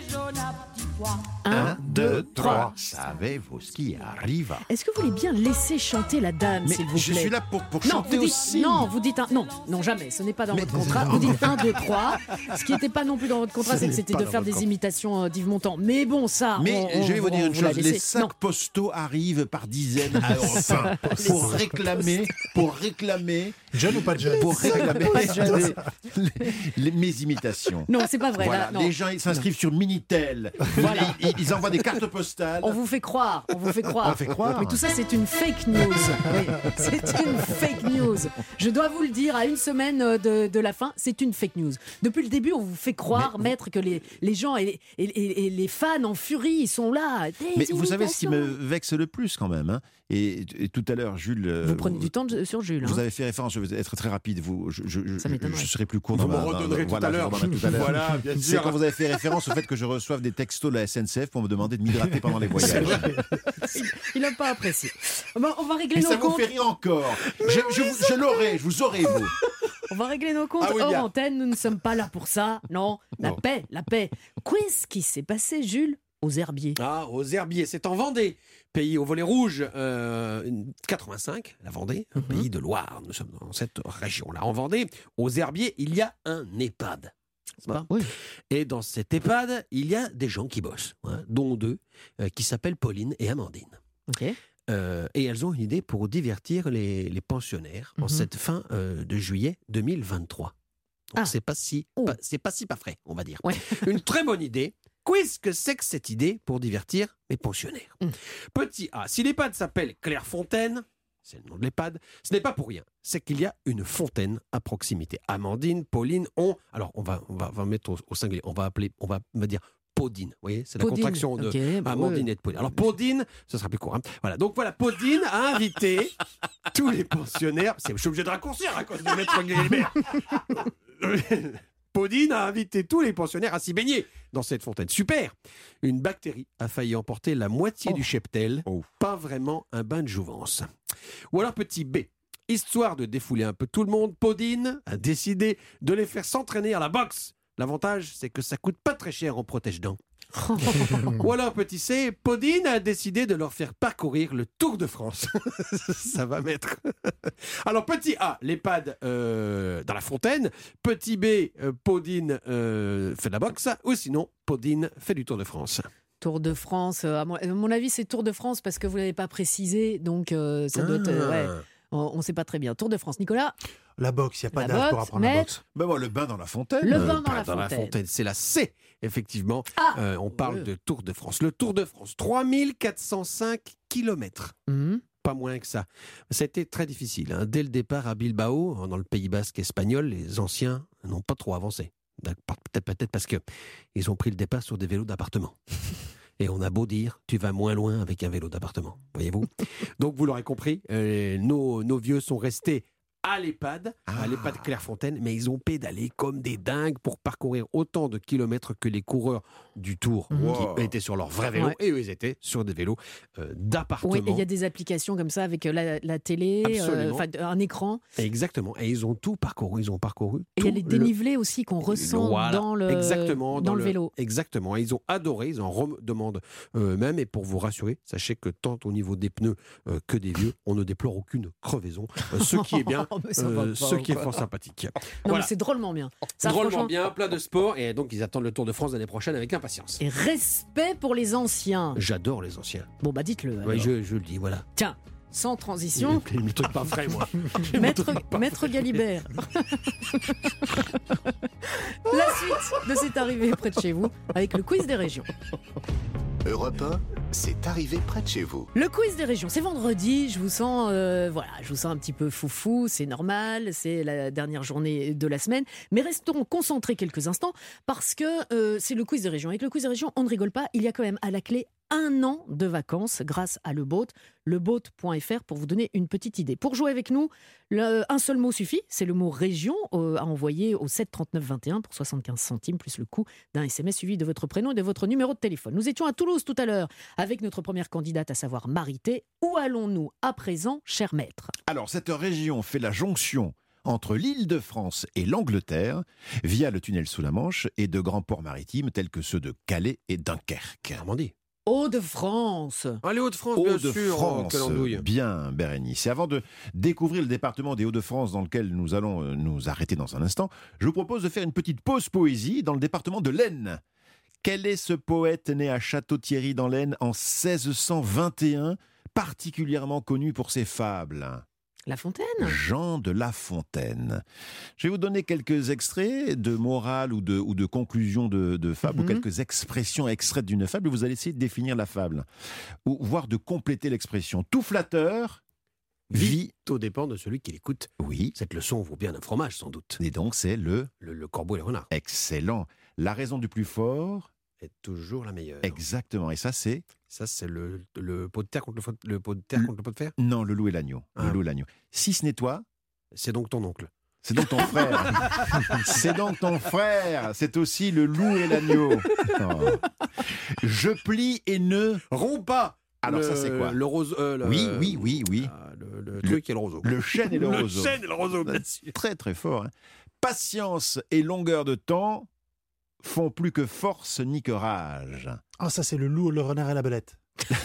S3: Un, deux, trois. Savez-vous ce qui arrive?
S2: Est-ce que vous voulez bien laisser chanter la dame,
S3: Mais
S2: s'il vous
S3: je
S2: plaît?
S3: suis là pour, pour
S2: non,
S3: chanter
S2: vous dites,
S3: aussi.
S2: Non, vous dites un. Non, non, jamais. Ce n'est pas dans
S3: Mais-
S2: votre contrat. Vous dites un, deux, trois. Ce qui n'était pas non plus dans votre contrat,
S3: Ce
S2: c'est que
S3: n'est
S2: c'était
S3: pas
S2: de
S3: dans
S2: faire
S3: votre
S2: des
S3: contrat.
S2: imitations euh, d'Yves Montand. Mais bon, ça.
S3: Mais
S2: on-
S3: je vais
S2: on-
S3: vous dire
S2: on
S3: une
S2: l'a
S3: chose, les
S2: laissé.
S3: sacs
S2: Non.
S3: postaux arrivent par dizaines à Europe un pour réclamer, pour réclamer,
S4: Jeune ou pas jeune?
S3: pour réclamer
S2: Pas jeune.
S3: les- les- mes imitations.
S2: Non, c'est pas vrai.
S3: Voilà,
S2: là, non.
S3: les gens ils s'inscrivent sur Minitel,
S2: Voilà.
S3: ils, ils- ils envoient des cartes postales.
S2: On vous fait croire, on vous fait croire.
S3: On fait croire.
S2: Mais tout ça, c'est une fake news. Oui, c'est une fake news. Je dois vous le dire, à une semaine euh, de, de la fin, c'est une fake news. Depuis le début, on vous fait croire, maître, que les, les gens et, et- et- et les fans en furie, ils sont là. Des
S3: Mais vous savez ce qui me
S2: imitations.
S3: vexe le plus quand même, hein, et, et tout à l'heure, Jules. euh,
S2: Vous prenez du temps de- sur Jules.
S3: Vous
S2: hein.
S3: avez fait référence, je vais être très rapide, vous, je, je, je-
S2: Ça m'étonnerait.
S3: je serai plus court.
S5: Vous
S3: dans
S5: me
S3: ma- dans-
S5: redonnerez tout
S3: voilà,
S5: à
S3: je
S5: l'heure.
S3: vous redonnerai tout à l'heure.
S5: Voilà, bien
S3: C'est
S5: sûr.
S3: quand vous avez fait référence au fait que je reçoive des textos de la S N C F pour me demander de m'hydrater pendant les voyages.
S2: Il n'a pas apprécié. Bon, on va régler
S3: Et
S2: nos
S3: ça vous
S2: comptes.
S3: fait rire encore. Je, je, vous- je l'aurai, je vous aurai, vous.
S2: On va régler nos comptes
S3: Ah oui,
S2: hors
S3: bien.
S2: antenne. Nous ne sommes pas là pour ça. Non, la
S3: Non.
S2: paix, la paix. Qu'est-ce qui s'est passé, Jules, aux herbiers?
S5: Ah, aux herbiers, c'est en Vendée, pays au volet rouge, euh, quatre-vingt-cinq, la Vendée, un pays de Loire. Nous sommes dans cette région-là. En Vendée, aux herbiers, il y a un EHPAD. C'est pas
S2: Oui.
S5: Et dans cet EHPAD, il y a des gens qui bossent, hein, dont deux, euh, qui s'appellent Pauline et Amandine.
S2: Ok.
S5: Euh, et elles ont une idée pour divertir les, les pensionnaires en
S2: Mhm.
S5: cette fin euh, de juillet deux mille vingt-trois. Donc
S2: Ah.
S5: c'est pas si,
S2: Oh.
S5: pas- c'est pas si pas frais, on va dire.
S2: Ouais.
S5: Une très bonne idée. Qu'est-ce que c'est que cette idée pour divertir les pensionnaires?
S2: Mm.
S5: Petit A, si l'EHPAD s'appelle Clairefontaine, c'est le nom de l'EHPAD, ce n'est pas pour rien. C'est qu'il y a une fontaine à proximité. Amandine, Pauline ont... Alors, on va, on va, on va mettre au, au singulier. On va appeler, on va, on va dire Podine. Vous voyez, c'est la
S2: Podine,
S5: contraction de
S2: ok, bah
S5: Amandine
S2: ouais.
S5: et de Podine. Alors, Podine, ce sera plus court. hein. Voilà. Donc, voilà, Podine a invité tous les pensionnaires... C'est- Je suis obligé de raccourcir à cause de Maître Guilbert. Podine a invité tous les pensionnaires à s'y baigner dans cette fontaine. Super! Une bactérie a failli emporter la moitié
S2: Oh.
S5: du cheptel.
S3: Oh.
S5: Pas vraiment un bain de jouvence. Ou alors petit B. Histoire de défouler un peu tout le monde, Podine a décidé de les faire s'entraîner à la boxe. L'avantage, c'est que ça coûte pas très cher en protège-dents. Ou alors petit C, Podine a décidé de leur faire parcourir le Tour de France. Ça va mettre. Alors petit A, l'EHPAD euh, dans la fontaine. Petit B, euh, Podine euh, fait de la boxe. Ou sinon, Podine fait du Tour de France.
S2: Tour de France, euh, à mon, à mon avis, c'est Tour de France parce que vous ne l'avez pas précisé. Donc, euh, ça doit être. euh, ouais,
S5: Ah.
S2: on ne sait pas très bien. Tour de France. Nicolas?
S4: La boxe, il n'y a pas
S2: La
S4: d'âge pour
S2: boxe,
S4: apprendre la
S2: maître.
S4: boxe.
S3: Ben bon, le bain dans la fontaine.
S2: Le
S3: Euh,
S2: bain dans
S5: Pas
S2: la fontaine.
S5: C'est la C, effectivement.
S2: Ah
S5: Euh, on parle
S2: Ouais.
S5: de Tour de France. Le Tour de France, trois mille quatre cent cinq kilomètres.
S2: Mhm.
S5: Pas moins que ça. Ça a été très difficile. hein. Dès le départ à Bilbao, dans le Pays Basque espagnol, les anciens n'ont pas trop avancé. D'accord, Peut-être peut-être parce qu'ils ont pris le départ sur des vélos d'appartement. Et on a beau dire, tu vas moins loin avec un vélo d'appartement, voyez-vous. Donc vous l'aurez compris, euh, nos, nos vieux sont restés à l'EHPAD,
S3: Ah.
S5: à l'EHPAD Clairefontaine, mais ils ont pédalé comme des dingues pour parcourir autant de kilomètres que les coureurs du Tour
S3: Wow.
S5: qui étaient sur leur vrai vélo
S2: Ouais.
S5: et eux ils étaient sur des vélos euh, d'appartement.
S2: Oui, et il y a des applications comme ça avec euh, la, la télé, euh,
S5: Absolument.
S2: enfin, un écran.
S5: Exactement, et ils ont tout parcouru, ils ont parcouru.
S2: Et il y a
S5: tout
S2: les
S5: le-
S2: dénivelés aussi qu'on ressent
S5: Voilà,
S2: dans le,
S5: exactement,
S2: dans le vélo.
S5: Exactement. Et ils ont adoré, ils en redemandent euh, même. Et pour vous rassurer, sachez que tant au niveau des pneus euh, que des vieux, on ne déplore aucune crevaison. Euh, ce qui est bien,
S2: Mais ça va
S5: euh,
S2: pas,
S5: ce qui est
S2: quoi.
S5: fort sympathique.
S2: Non,
S5: Voilà.
S2: mais c'est drôlement bien. Ça,
S5: Drôlement
S2: franchement-
S5: bien, plein de sport. Et donc, ils attendent le Tour de France l'année prochaine avec impatience.
S2: Et respect pour les anciens.
S5: J'adore les anciens.
S2: Bon, bah dites-le.
S5: Oui,
S2: alors.
S5: je, je le dis, voilà.
S2: Tiens, sans transition,
S5: Le, le truc pas vrai, moi.
S2: Maître, Maître Galibert. La suite de cette arrivée près de chez vous avec le quiz des régions.
S1: Europe un, c'est arrivé près de chez vous.
S2: Le quiz des régions, c'est vendredi, je vous sens euh, voilà, je vous sens un petit peu foufou, c'est normal, c'est la dernière journée de la semaine, mais restons concentrés quelques instants parce que euh, c'est le quiz des régions. Avec le quiz des régions, on ne rigole pas, il y a quand même à la clé un an de vacances grâce à Le Boat, leboat point f r pour vous donner une petite idée. Pour jouer avec nous, le- un seul mot suffit, c'est le mot région euh, à envoyer au sept trente-neuf vingt et un pour soixante-quinze centimes plus le coût d'un S M S suivi de votre prénom et de votre numéro de téléphone. Nous étions à Toulouse tout à l'heure avec notre première candidate, à savoir Marité. Où allons-nous à présent, cher maître?
S3: Alors, cette région fait la jonction entre l'Île-de-France et l'Angleterre via le tunnel sous la Manche et de grands ports maritimes tels que ceux de Calais et Dunkerque.
S5: Normandie.
S2: Hauts-de-France.
S5: Allez, Hauts-de-France, bien sûr. Oh,
S3: Hauts-de-France,
S5: quelle andouille.
S3: bien Bérénice. Et avant de découvrir le département des Hauts-de-France dans lequel nous allons euh, nous arrêter dans un instant, je vous propose de faire une petite pause poésie dans le département de l'Aisne. Quel est ce poète né à Château-Thierry dans l'Aisne en seize cent vingt et un, particulièrement connu pour ses fables?
S2: La Fontaine.
S3: Jean de La Fontaine. Je vais vous donner quelques extraits de morale ou de, ou de conclusion de, de fable,
S2: Mhm.
S3: ou quelques expressions extraites d'une fable. Vous allez essayer de définir la fable, ou voire de compléter l'expression. Tout flatteur vit.
S5: Tout dépend de celui qui l'écoute.
S3: Oui.
S5: Cette leçon vaut bien un fromage, sans doute.
S3: Et donc, c'est le...
S5: Le, le corbeau et le renard.
S3: Excellent. La raison du plus fort
S5: est toujours la meilleure.
S3: Exactement. Et ça, c'est...
S5: Ça, c'est le, le pot de terre contre le, pot- le pot de terre contre le pot de fer.
S3: Non, le loup et l'agneau. Le
S5: Ah.
S3: loup et l'agneau. Si ce n'est toi...
S5: C'est donc ton oncle.
S3: C'est donc ton frère. C'est donc ton frère. C'est aussi le loup et l'agneau. Oh. Je plie et ne
S5: romps pas.
S3: Alors
S5: Le-
S3: ça, c'est quoi?
S5: Le rose. euh, le-
S3: Oui, oui, oui, oui.
S5: Ah, le, le truc et le roseau.
S3: Le chêne et le roseau.
S5: Le chêne et le roseau, bien sûr.
S3: Très, très fort. hein. Patience et longueur de temps font plus que force ni que rage.
S4: Ah, ça, c'est le loup, le renard et la belette.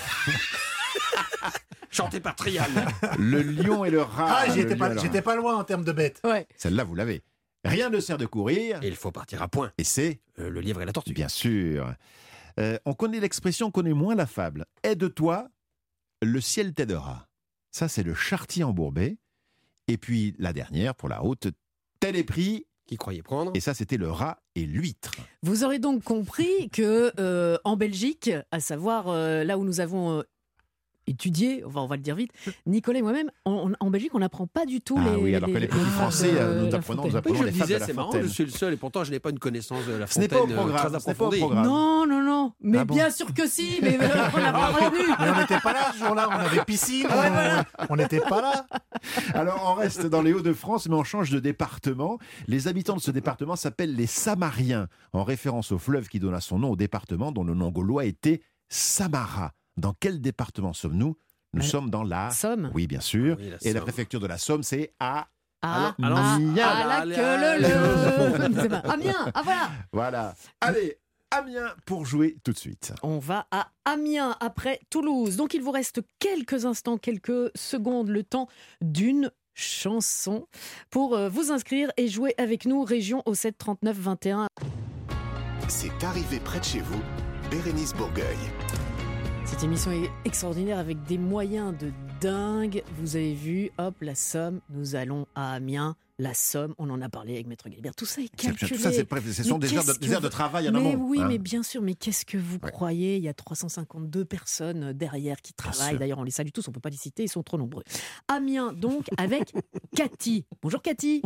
S5: Chanté par Trial.
S3: Le lion et le rat.
S4: Ah, j'étais
S3: Le
S4: pas,
S3: lion et le
S4: j'étais
S3: rat.
S4: pas loin en termes de bêtes.
S2: Ouais.
S3: Celle-là, vous l'avez. Rien ne sert de courir.
S5: Et il faut partir à point.
S3: Et c'est
S5: Euh, le lièvre et la tortue.
S3: Bien sûr. Euh, on connaît l'expression, on connaît moins la fable. Aide-toi, le ciel t'aidera. Ça, c'est le chartier embourbé. Et puis, la dernière, pour la haute, tel est pris.
S5: Qui croyait prendre.
S3: Et ça, c'était le rat et l'huître.
S2: Vous aurez donc compris que euh, en Belgique, à savoir euh, là où nous avons euh, étudié, enfin, on va le dire vite, Nicolas et moi-même, on- on- en Belgique, on n'apprend pas du tout
S3: Ah
S2: les.
S3: oui, alors que les petits
S2: fables
S3: Français,
S2: de
S3: euh, nous
S2: La
S3: apprenons-
S2: Fontaine.
S3: nous apprenons
S5: Oui, je
S3: les
S5: le
S3: fables
S5: disais,
S3: de La
S5: c'est marrant,
S3: Fontaine.
S5: je suis le seul et pourtant je n'ai pas une connaissance de la
S3: Ce n'est
S5: Fontaine
S3: pas au programme,
S5: euh, très
S3: ce n'est pas au
S5: approfondie.
S3: programme.
S2: Non, non, non. Mais
S3: Ah bon
S2: bien sûr que si, mais euh, on n'a pas retenu.
S4: Mais on n'était pas là ce jour-là, on avait piscine, on- on n'était pas là.
S3: Alors, on reste dans les Hauts-de-France, mais on change de département. Les habitants de ce département s'appellent les Samariens, en référence au fleuve qui donna son nom au département dont le nom gaulois était Samara. Dans quel département sommes-nous? Nous
S2: Euh,
S3: sommes dans la...
S2: Somme.
S3: Oui, bien sûr.
S5: Oui, la
S3: Et la
S5: Somme.
S3: préfecture de la Somme, c'est à...
S2: Ah,
S5: Allons-
S2: ah,
S3: allons-y.
S2: ah, la
S5: Allez,
S2: queue
S5: allez.
S2: le le. C'est pas- Amiens, ah voilà.
S3: Voilà. Allez, Amiens pour jouer tout de suite.
S2: On va à Amiens après Toulouse. Donc il vous reste quelques instants, quelques secondes, le temps d'une chanson pour euh, vous inscrire et jouer avec nous, région au sept trente-neuf vingt et un.
S1: C'est arrivé près de chez vous, Bérénice Bourgueil.
S2: Cette émission est extraordinaire avec des moyens de dingue. Vous avez vu, hop, la Somme, nous allons à Amiens. La Somme, on en a parlé avec Maître Galibert. Tout ça est
S3: C'est-
S2: calculé.
S3: Tout ça, c'est pré- ce sont
S2: Mais
S3: des heures, de,
S2: qu'est-ce
S3: des
S2: que
S3: heures de
S2: vous-
S3: travail en
S2: Mais
S3: amont.
S2: oui,
S3: hein.
S2: mais bien sûr, mais qu'est-ce que vous
S3: Ouais.
S2: croyez? Il y a trois cent cinquante-deux personnes derrière qui travaillent.
S3: sûr.
S2: D'ailleurs, on les salue tous, on ne peut pas les citer, ils sont trop nombreux. Amiens, donc, avec Cathy. Bonjour Cathy.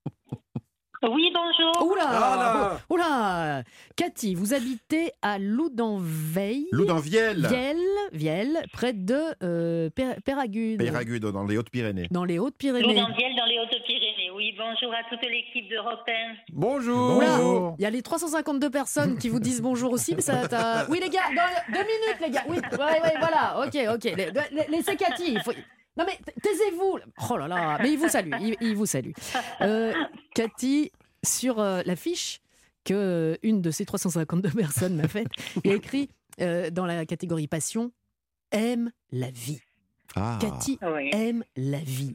S9: Oui, bonjour.
S2: Oula,
S5: Ah là.
S2: oula. Cathy, vous habitez à Loudanveil.
S3: Loudanvielle.
S2: Vielle, Vielle, près de euh, Pé- Péragude.
S3: Péragude, dans les Hautes-Pyrénées.
S2: Dans les Hautes-Pyrénées.
S15: Loudanvielle dans les Hautes-Pyrénées. Oui, bonjour à toute l'équipe d'Europe un.
S5: Bonjour.
S2: Oula, il y a les trois cent cinquante-deux personnes qui vous disent bonjour aussi. Mais ça, t'as- oui, les gars, dans deux minutes, les gars. Oui, ouais, ouais, voilà. Ok, ok. Les- les- Laissez Cathy. Il faut... Non, mais taisez-vous. Oh là là. Mais il vous salue. Il, il vous salue. Euh, Cathy, sur euh, l'affiche que euh, une de ces trois cent cinquante-deux personnes m'a faite, il y a écrit euh, dans la catégorie passion, aime la vie.
S3: Ah.
S2: Cathy
S15: Oui.
S2: aime la vie.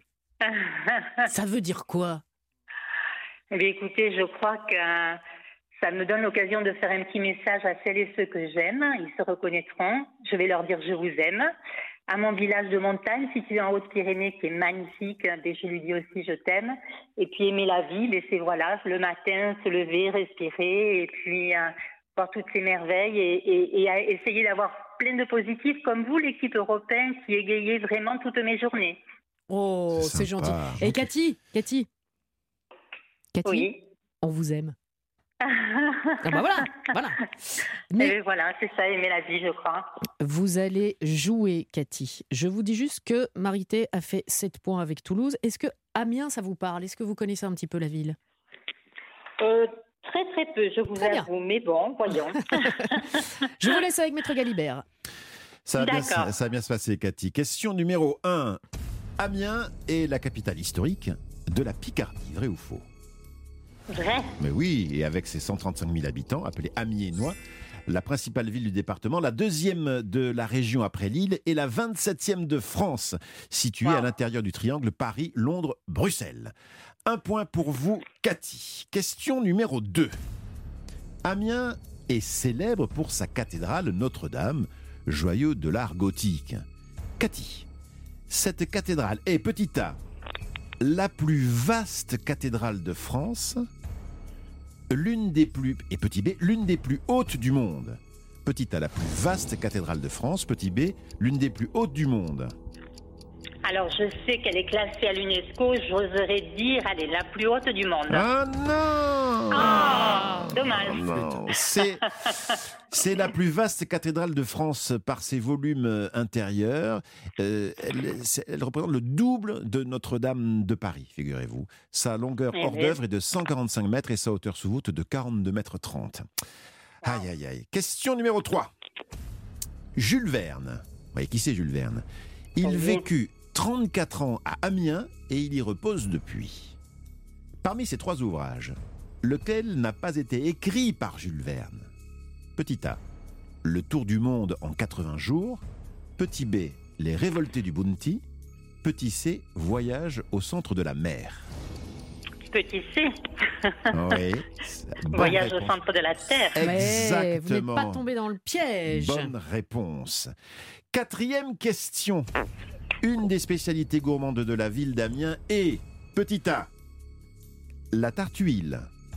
S2: Ça veut dire quoi?
S15: Eh bien, écoutez, je crois que euh, ça me donne l'occasion de faire un petit message à celles et ceux que j'aime. Ils se reconnaîtront. Je vais leur dire je vous aime. À mon village de montagne, situé en Haute-Pyrénées, qui est magnifique, et je lui dis aussi je t'aime. Et puis aimer la vie, laisser voilà, le matin se lever, respirer, et puis euh, voir toutes ces merveilles, et, et, et à essayer d'avoir plein de positifs, comme vous, l'équipe européenne, qui égayez vraiment toutes mes journées.
S2: Oh,
S3: C'est
S2: c'est
S3: sympa.
S2: gentil. Et Cathy, Cathy, Cathy,
S15: Oui.
S2: on vous aime. Ah bah voilà, voilà. Mais
S15: Et voilà, c'est ça, aimer la vie, je crois.
S2: vous allez jouer, Cathy. Je vous dis juste que Marité a fait sept points avec Toulouse. Est-ce que Amiens, ça vous parle? Est-ce que vous connaissez un petit peu la ville?
S15: Euh, très très peu, je vous
S2: Très bien.
S15: avoue, mais bon, voyons.
S2: Je vous laisse avec Maître Galibert.
S3: Ça va, bien,
S15: D'accord.
S3: se- ça va bien se passer, Cathy. Question numéro un. Amiens est la capitale historique de la Picardie, vrai ou faux?
S15: Vrai.
S3: Mais oui, et avec ses cent trente-cinq mille habitants, appelée Amiénois, la principale ville du département, la deuxième de la région après Lille et la vingt-septième de France, située
S15: Wow.
S3: à l'intérieur du triangle Paris, Londres, Bruxelles. Un point pour vous, Cathy. Question numéro deux. Amiens est célèbre pour sa cathédrale Notre-Dame, joyau de l'art gothique. Cathy, cette cathédrale est, petit a, la plus vaste cathédrale de France, l'une des plus, et petit b, l'une des plus hautes du monde. Petit a, la plus vaste cathédrale de France, petit b, l'une des plus hautes du monde.
S15: Alors, je sais qu'elle est classée à l'UNESCO, j'oserais dire, elle est la plus haute du monde.
S3: Ah non
S15: Ah, dommage.
S3: Non, c'est, c'est la plus vaste cathédrale de France par ses volumes euh, intérieurs. Euh, elle, c'est- elle représente le double de Notre-Dame de Paris, figurez-vous. Sa longueur
S15: Eh
S3: hors
S15: bien.
S3: d'œuvre est de cent quarante-cinq mètres et sa hauteur sous voûte de quarante-deux mètres trente. Aïe, aïe, aïe. Question numéro trois. Jules Verne. Oui, qui c'est Jules Verne? Il
S15: Oui.
S3: vécut trente-quatre ans à Amiens et il y repose depuis. Parmi ces trois ouvrages, lequel n'a pas été écrit par Jules Verne? Petit a, Le Tour du monde en quatre-vingts jours. Petit b, Les révoltés du Bounty. Petit c, Voyage au centre de la mer.
S15: Petit C.
S3: Oui. bonne
S15: Voyage au
S3: réponse.
S15: centre de la Terre.
S2: Ouais, vous n'êtes
S3: Exactement.
S2: pas tombé dans le piège.
S3: Bonne réponse. Quatrième question. Une des spécialités gourmandes de la ville d'Amiens est, petit a, la tartuile.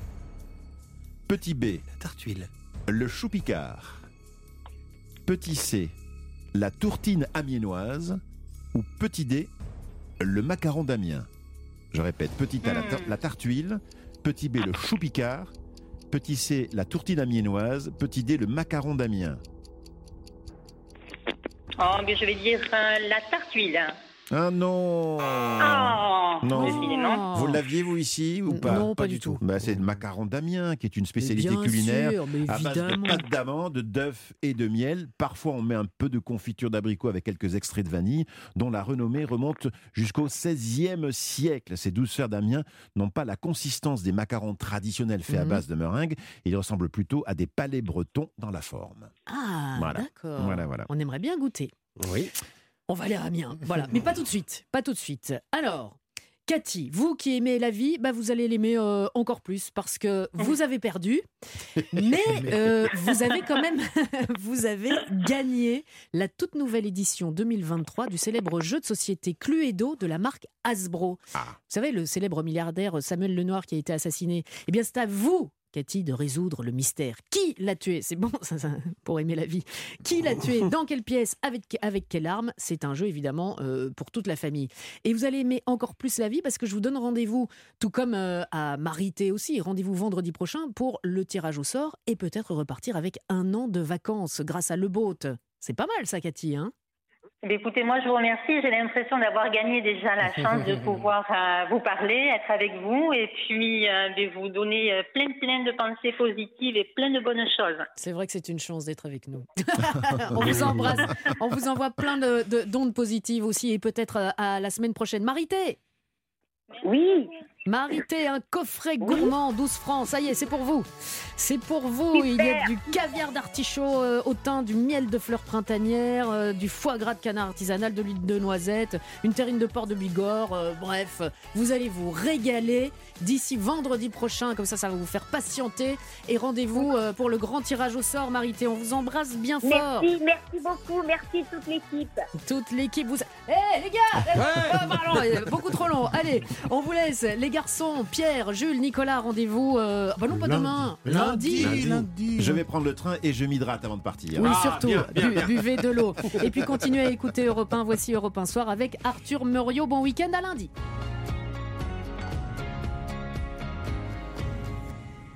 S3: Petit b,
S5: La tartuile.
S3: le chou picard. Petit c, la tourtine amiénoise. Ou petit d, le macaron d'Amiens. Je répète, petit a, la, tar- la tartuile. Petit b, le chou picard. Petit c, la tourtine amiénoise. Petit d, le macaron d'Amiens.
S15: Oh, mais je vais dire euh, la tartuile.
S3: Ah non
S15: Oh,
S3: Non.
S15: décidément.
S3: Vous l'aviez, vous, ici, ou pas?
S2: Non, pas du tout.
S3: Bah, c'est le macaron d'Amiens, qui est une spécialité
S2: bien
S3: culinaire
S2: sûr, mais
S3: à base de
S2: évidemment.
S3: pâte d'amande, d'œufs et de miel. Parfois, on met un peu de confiture d'abricot avec quelques extraits de vanille, dont la renommée remonte jusqu'au seizième siècle. Ces douceurs d'Amiens n'ont pas la consistance des macarons traditionnels faits à
S2: Mhm.
S3: base de meringue. Ils ressemblent plutôt à des palais bretons dans la forme.
S2: Ah,
S3: Voilà.
S2: d'accord.
S3: Voilà, voilà.
S2: On aimerait bien goûter.
S5: Oui.
S2: On va aller à Amiens. Voilà. Mais pas tout de suite. Pas tout de suite. Alors, Cathy, vous qui aimez la vie, bah vous allez l'aimer euh, encore plus parce que vous avez perdu, mais euh, vous avez quand même vous avez gagné la toute nouvelle édition deux mille vingt-trois du célèbre jeu de société Cluedo de la marque Hasbro. Vous savez, le célèbre milliardaire Samuel Lenoir qui a été assassiné. Eh bien, c'est à vous, Cathy, de résoudre le mystère. Qui l'a tué? C'est bon, ça, ça, pour aimer la vie. Qui l'a tué? Dans quelle pièce? Avec, avec quelle arme? C'est un jeu, évidemment, euh, pour toute la famille. Et vous allez aimer encore plus la vie parce que je vous donne rendez-vous, tout comme euh, à Marité aussi, rendez-vous vendredi prochain pour le tirage au sort et peut-être repartir avec un an de vacances grâce à Le Boat. C'est pas mal ça, Cathy, hein?
S15: Eh bien, écoutez, moi je vous remercie. J'ai l'impression d'avoir gagné déjà la chance de pouvoir euh, vous parler, être avec vous et puis euh, de vous donner euh, plein plein de pensées positives et plein de bonnes choses.
S2: C'est vrai que c'est une chance d'être avec nous. On vous embrasse. On vous envoie plein de, de, d'ondes positives aussi et peut-être à, à la semaine prochaine. Marité!
S9: Oui.
S2: Marité, un coffret gourmand, douze francs, ça y est, c'est pour vous. C'est pour vous. Super. Il y a du caviar d'artichaut euh, au thym, du miel de fleurs printanières, euh, du foie gras de canard artisanal, de l'huile de noisette, une terrine de porc de Bigorre. Euh, bref, vous allez vous régaler d'ici vendredi prochain. Comme ça, ça va vous faire patienter. Et rendez-vous euh, pour le grand tirage au sort, Marité. On vous embrasse bien fort.
S9: Merci, merci beaucoup. Merci toute l'équipe.
S2: Toute l'équipe. Vous... Hé, hey, les gars ouais. oh, pardon, beaucoup trop long. Allez, on vous laisse. Les garçons, Pierre, Jules, Nicolas, rendez-vous. Euh... Bah non, pas lundi. demain. Lundi.
S3: Lundi. Lundi. Je vais prendre le train et je m'hydrate avant de partir.
S2: Oui,
S3: ah,
S2: surtout.
S3: Bien, bien,
S2: bu-
S3: bien.
S2: Buvez de l'eau. Et puis continuez à écouter Europe un. Voici Europe un Soir avec Arthur Muriot. Bon week-end, à lundi.